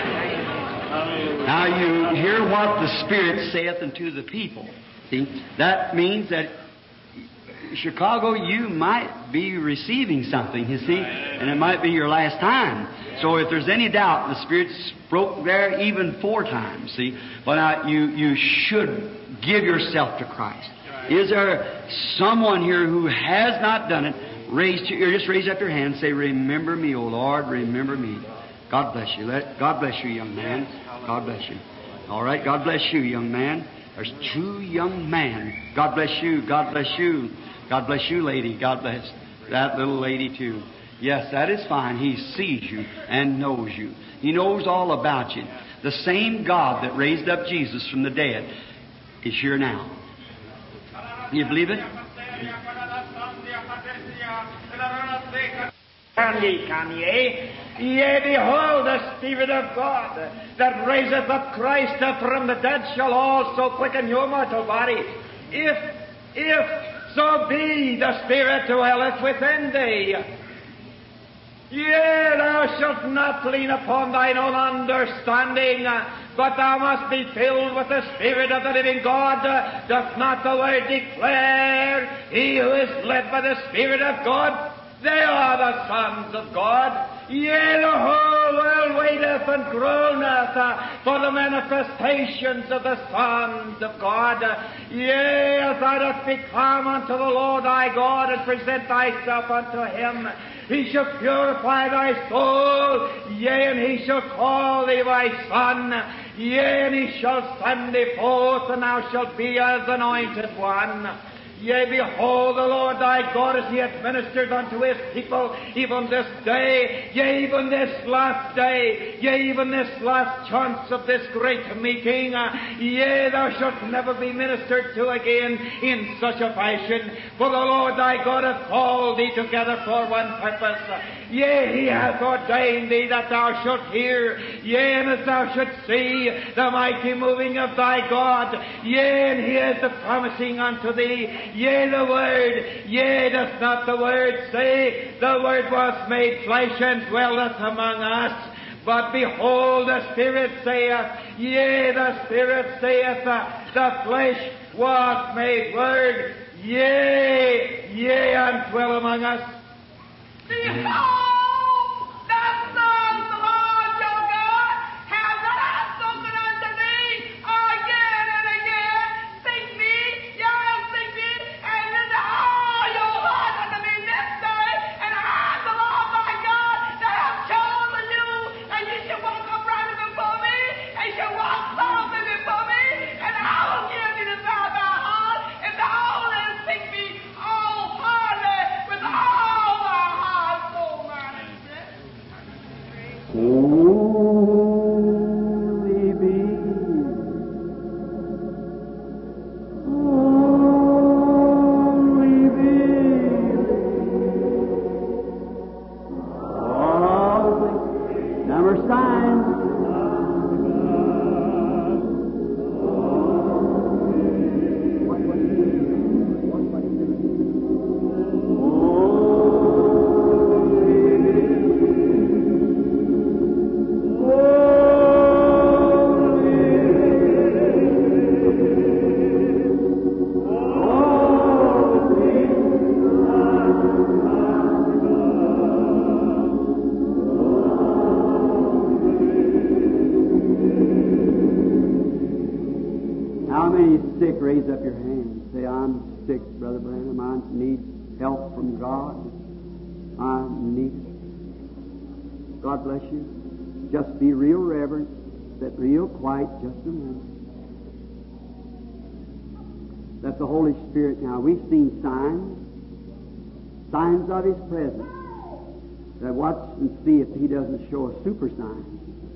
Now you hear what the Spirit saith unto the people. See, that means that Chicago, you might be receiving something, you see, and it might be your last time. So if there's any doubt, the Spirit spoke there even four times, see. But now you, you should give yourself to Christ. Is there someone here who has not done it? Raise your, just raise up your hand and say, remember me, O Lord, remember me. God bless you. Let, God bless you, young man. God bless you. All right, God bless you, young man. There's two young men. God bless you. God bless you. God bless you, lady. God bless that little lady, too. Yes, that is fine. He sees you and knows you. He knows all about you. The same God that raised up Jesus from the dead is here now. Do you believe it? Can ye, can ye? Yea, behold, the Spirit of God that raiseth up Christ up from the dead shall also quicken your mortal body. If, if so be the Spirit dwelleth within thee. Yea, thou shalt not lean upon thine own understanding, but thou must be filled with the Spirit of the living God. Doth not the Word declare, he who is led by the Spirit of God, they are the sons of God. Yea, the whole world waiteth and groaneth uh, for the manifestations of the sons of God. Yea, as thou dost become unto the Lord thy God and present thyself unto Him, He shall purify thy soul. Yea, and He shall call thee thy son. Yea, and He shall send thee forth, and thou shalt be as anointed one. Yea, behold, the Lord thy God, as He hath ministered unto His people, even this day, yea, even this last day, yea, even this last chance of this great meeting, uh, yea, thou shalt never be ministered to again in such a fashion, for the Lord thy God hath called thee together for one purpose. Yea, He hath ordained thee that thou shalt hear, yea, and as thou shalt see the mighty moving of thy God, yea, and He is the promising unto thee. Yea, the Word, yea, doth not the Word say, the Word was made flesh and dwelleth among us? But behold, the Spirit saith, yea, the Spirit saith, uh, the flesh was made Word, yea, yea, and dwell among us. Behold, the sons of Lord your God have not spoken unto thee again and again. Seek me, y'all seek me, and lend all your heart unto me this day. And I am the Lord my God that have chosen you, and you shall walk uprightly before me, and you shall walk softly before me, and I will give thee the desire of thy heart, if thou only seek me all heartily with all thy heart, soul, mind, and strength. Holy be, holy be, holy. Number sign. How many sick? Raise up your hand. Say, I'm sick, Brother Branham. I need help from God. I need it. God bless you. Just be real reverent. Sit real quiet just a minute. That's the Holy Spirit now. We've seen signs, signs of His presence. Now watch and see if He doesn't show a super sign.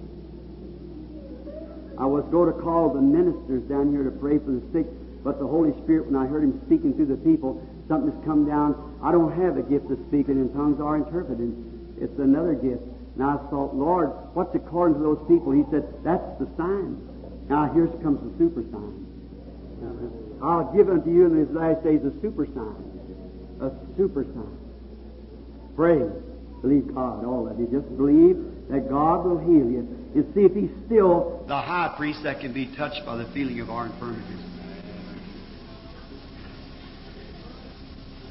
I was going to call the ministers down here to pray for the sick, but the Holy Spirit, when I heard Him speaking through the people, something has come down. I don't have the gift of speaking in tongues or interpreting. It's another gift. And I thought, Lord, what's according to those people? He said, that's the sign. Now here comes the super sign. I'll give unto you in these last days a super sign. A super sign. Pray. Believe God, all of you. Just believe that God will heal you. And see if He's still the high priest that can be touched by the feeling of our infirmities.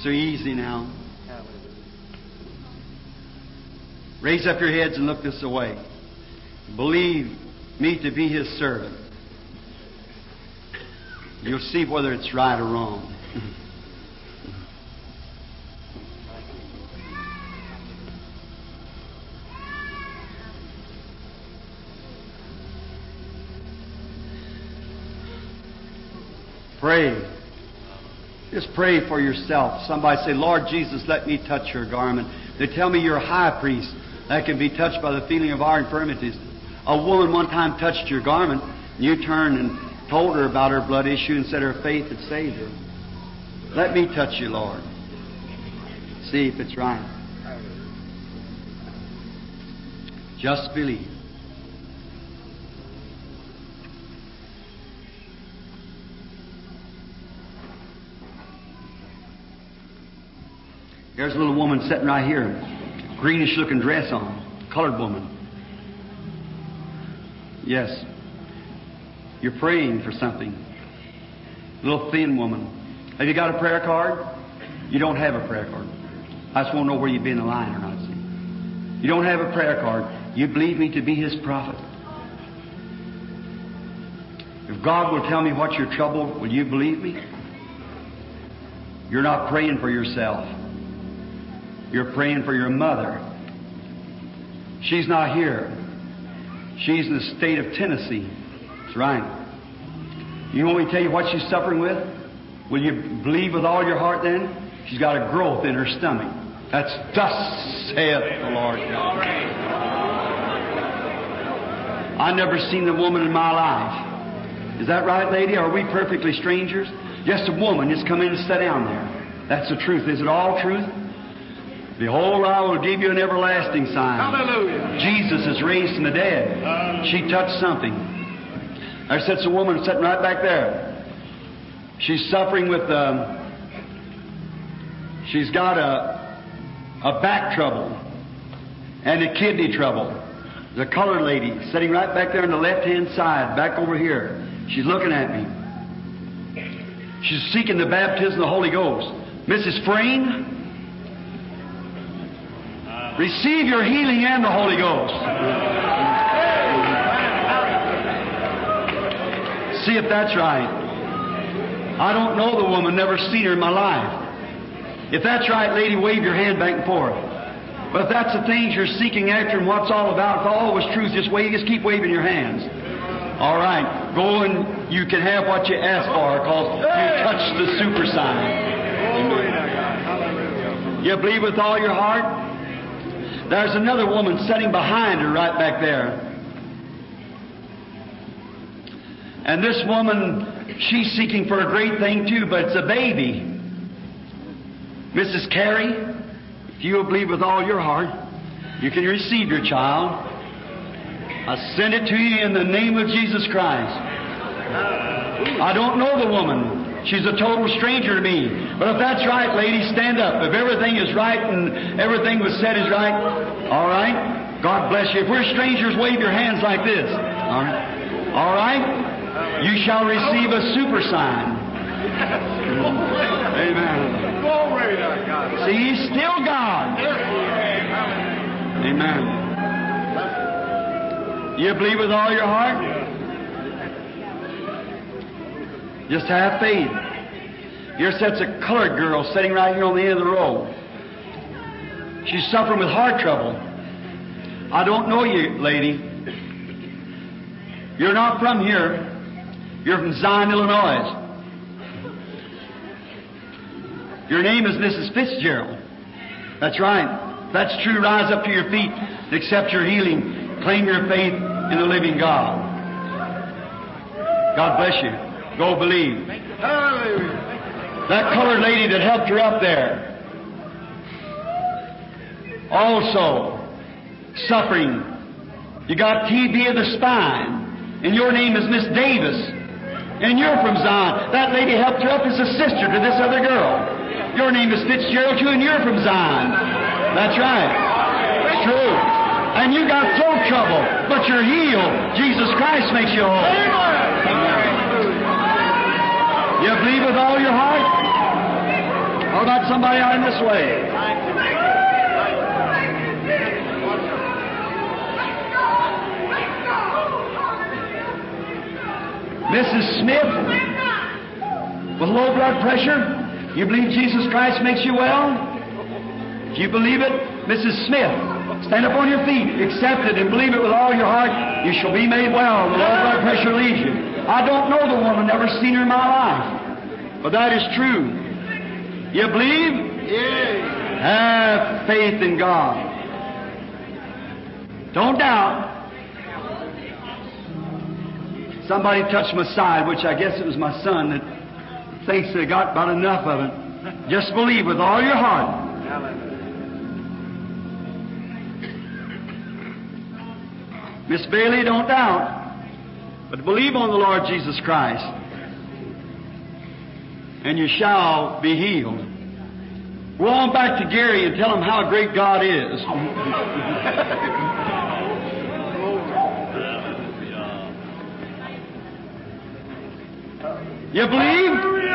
so easy now. Raise up your heads and look this way. Believe me to be His servant. You'll see whether it's right or wrong. Pray. Just pray for yourself. Somebody say, Lord Jesus, let me touch your garment. They tell me you're a high priest that can be touched by the feeling of our infirmities. A woman one time touched your garment, and you turned and told her about her blood issue and said her faith had saved her. Let me touch you, Lord. See if it's right. Just believe. There's a little woman sitting right here, greenish-looking dress on, colored woman. Yes, you're praying for something. A little thin woman. Have you got a prayer card? You don't have a prayer card. I just want to know where you've been in the line or not. See? You don't have a prayer card. You believe me to be His prophet. If God will tell me what's your trouble, will you believe me? You're not praying for yourself. You're praying for your mother. She's not here. She's in the state of Tennessee. That's right. You want me to tell you what she's suffering with? Will you believe with all your heart then? She's got a growth in her stomach. That's thus saith the Lord God. I never seen a woman in my life. Is that right, lady? Are we perfectly strangers? Just a woman just come in and sit down there. That's the truth. Is it all truth? Behold, I will give you an everlasting sign. Hallelujah. Jesus is raised from the dead. Hallelujah. She touched something. There sits a woman sitting right back there. She's suffering with, um, she's got a, a back trouble and a kidney trouble. There's a colored lady sitting right back there on the left-hand side, back over here. She's looking at me. She's seeking the baptism of the Holy Ghost. Missus Frayne, receive your healing and the Holy Ghost. See if that's right. I don't know the woman, never seen her in my life. If that's right, lady, wave your hand back and forth. But if that's the things you're seeking after and what's all about, if all was truth, just wave, just keep waving your hands. All right, go and you can have what you ask for because you touched the super sign. You believe with all your heart? There's another woman sitting behind her right back there. And this woman, she's seeking for a great thing too, but it's a baby. Missus Carey, if you will believe with all your heart, you can receive your child. I send it to you in the name of Jesus Christ. I don't know the woman. She's a total stranger to me. But if that's right, lady, stand up. If everything is right and everything was said is right, all right? God bless you. If we're strangers, wave your hands like this. All right? All right? You shall receive a super sign. Amen. Glory to God. See, He's still God. Amen. You believe with all your heart? Just have faith. Here sits a colored girl sitting right here on the end of the row. She's suffering with heart trouble. I don't know you, lady. You're not from here. You're from Zion, Illinois. Your name is Missus Fitzgerald. That's right. If that's true, rise up to your feet, accept your healing, claim your faith in the living God. God bless you. Go believe. Hallelujah. That colored lady that helped her up there, also suffering. You got T B of the spine, and your name is Miss Davis, and you're from Zion. That lady helped her up as a sister to this other girl. Your name is Fitzgerald too, and you're from Zion. That's right. It's true. And you got throat trouble, but you're healed. Jesus Christ makes you whole. You believe with all your heart? How about somebody out in this way? Missus Smith, with low blood pressure, you believe Jesus Christ makes you well? If you believe it, Missus Smith, stand up on your feet, accept it, and believe it with all your heart. You shall be made well. The low blood pressure leaves you. I don't know the woman, never seen her in my life, but that is true. You believe? Yes. Have faith in God. Don't doubt. Somebody touched my side, which I guess it was my son that thinks they got about enough of it. Just believe with all your heart. Miss Bailey, don't doubt, but believe on the Lord Jesus Christ, and you shall be healed. Go on back to Gary and tell him how great God is. You believe?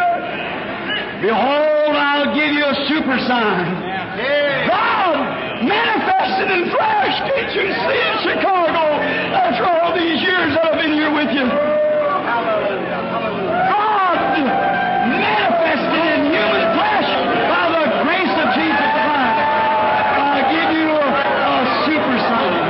Behold, I'll give you a super sign. God manifested in flesh. Can't you see in Chicago after all these years that I've been here with you? God manifested in human flesh by the grace of Jesus Christ. I'll give you a, a super sign.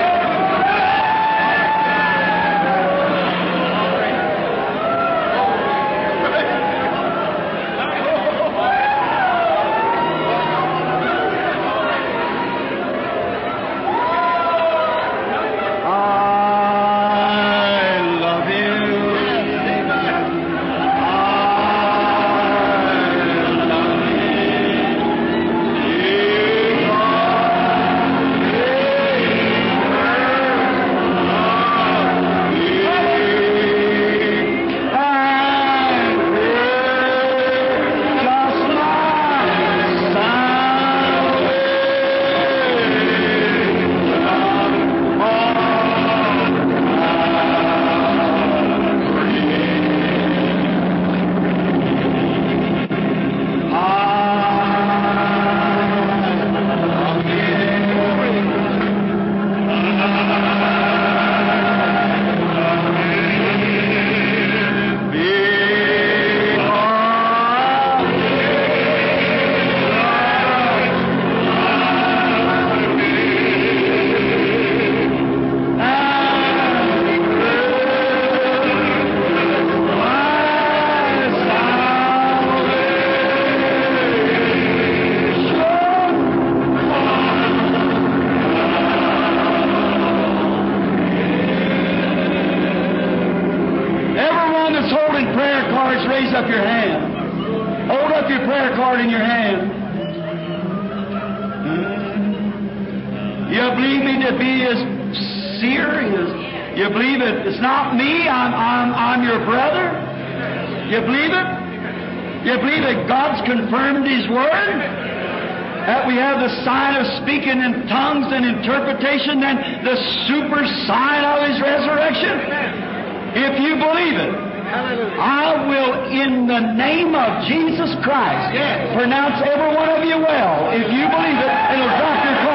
Confirmed His Word, that we have the sign of speaking in tongues and interpretation, and the super sign of His resurrection. If you believe it, I will, in the name of Jesus Christ, pronounce every one of you well. If you believe it, it'll drop your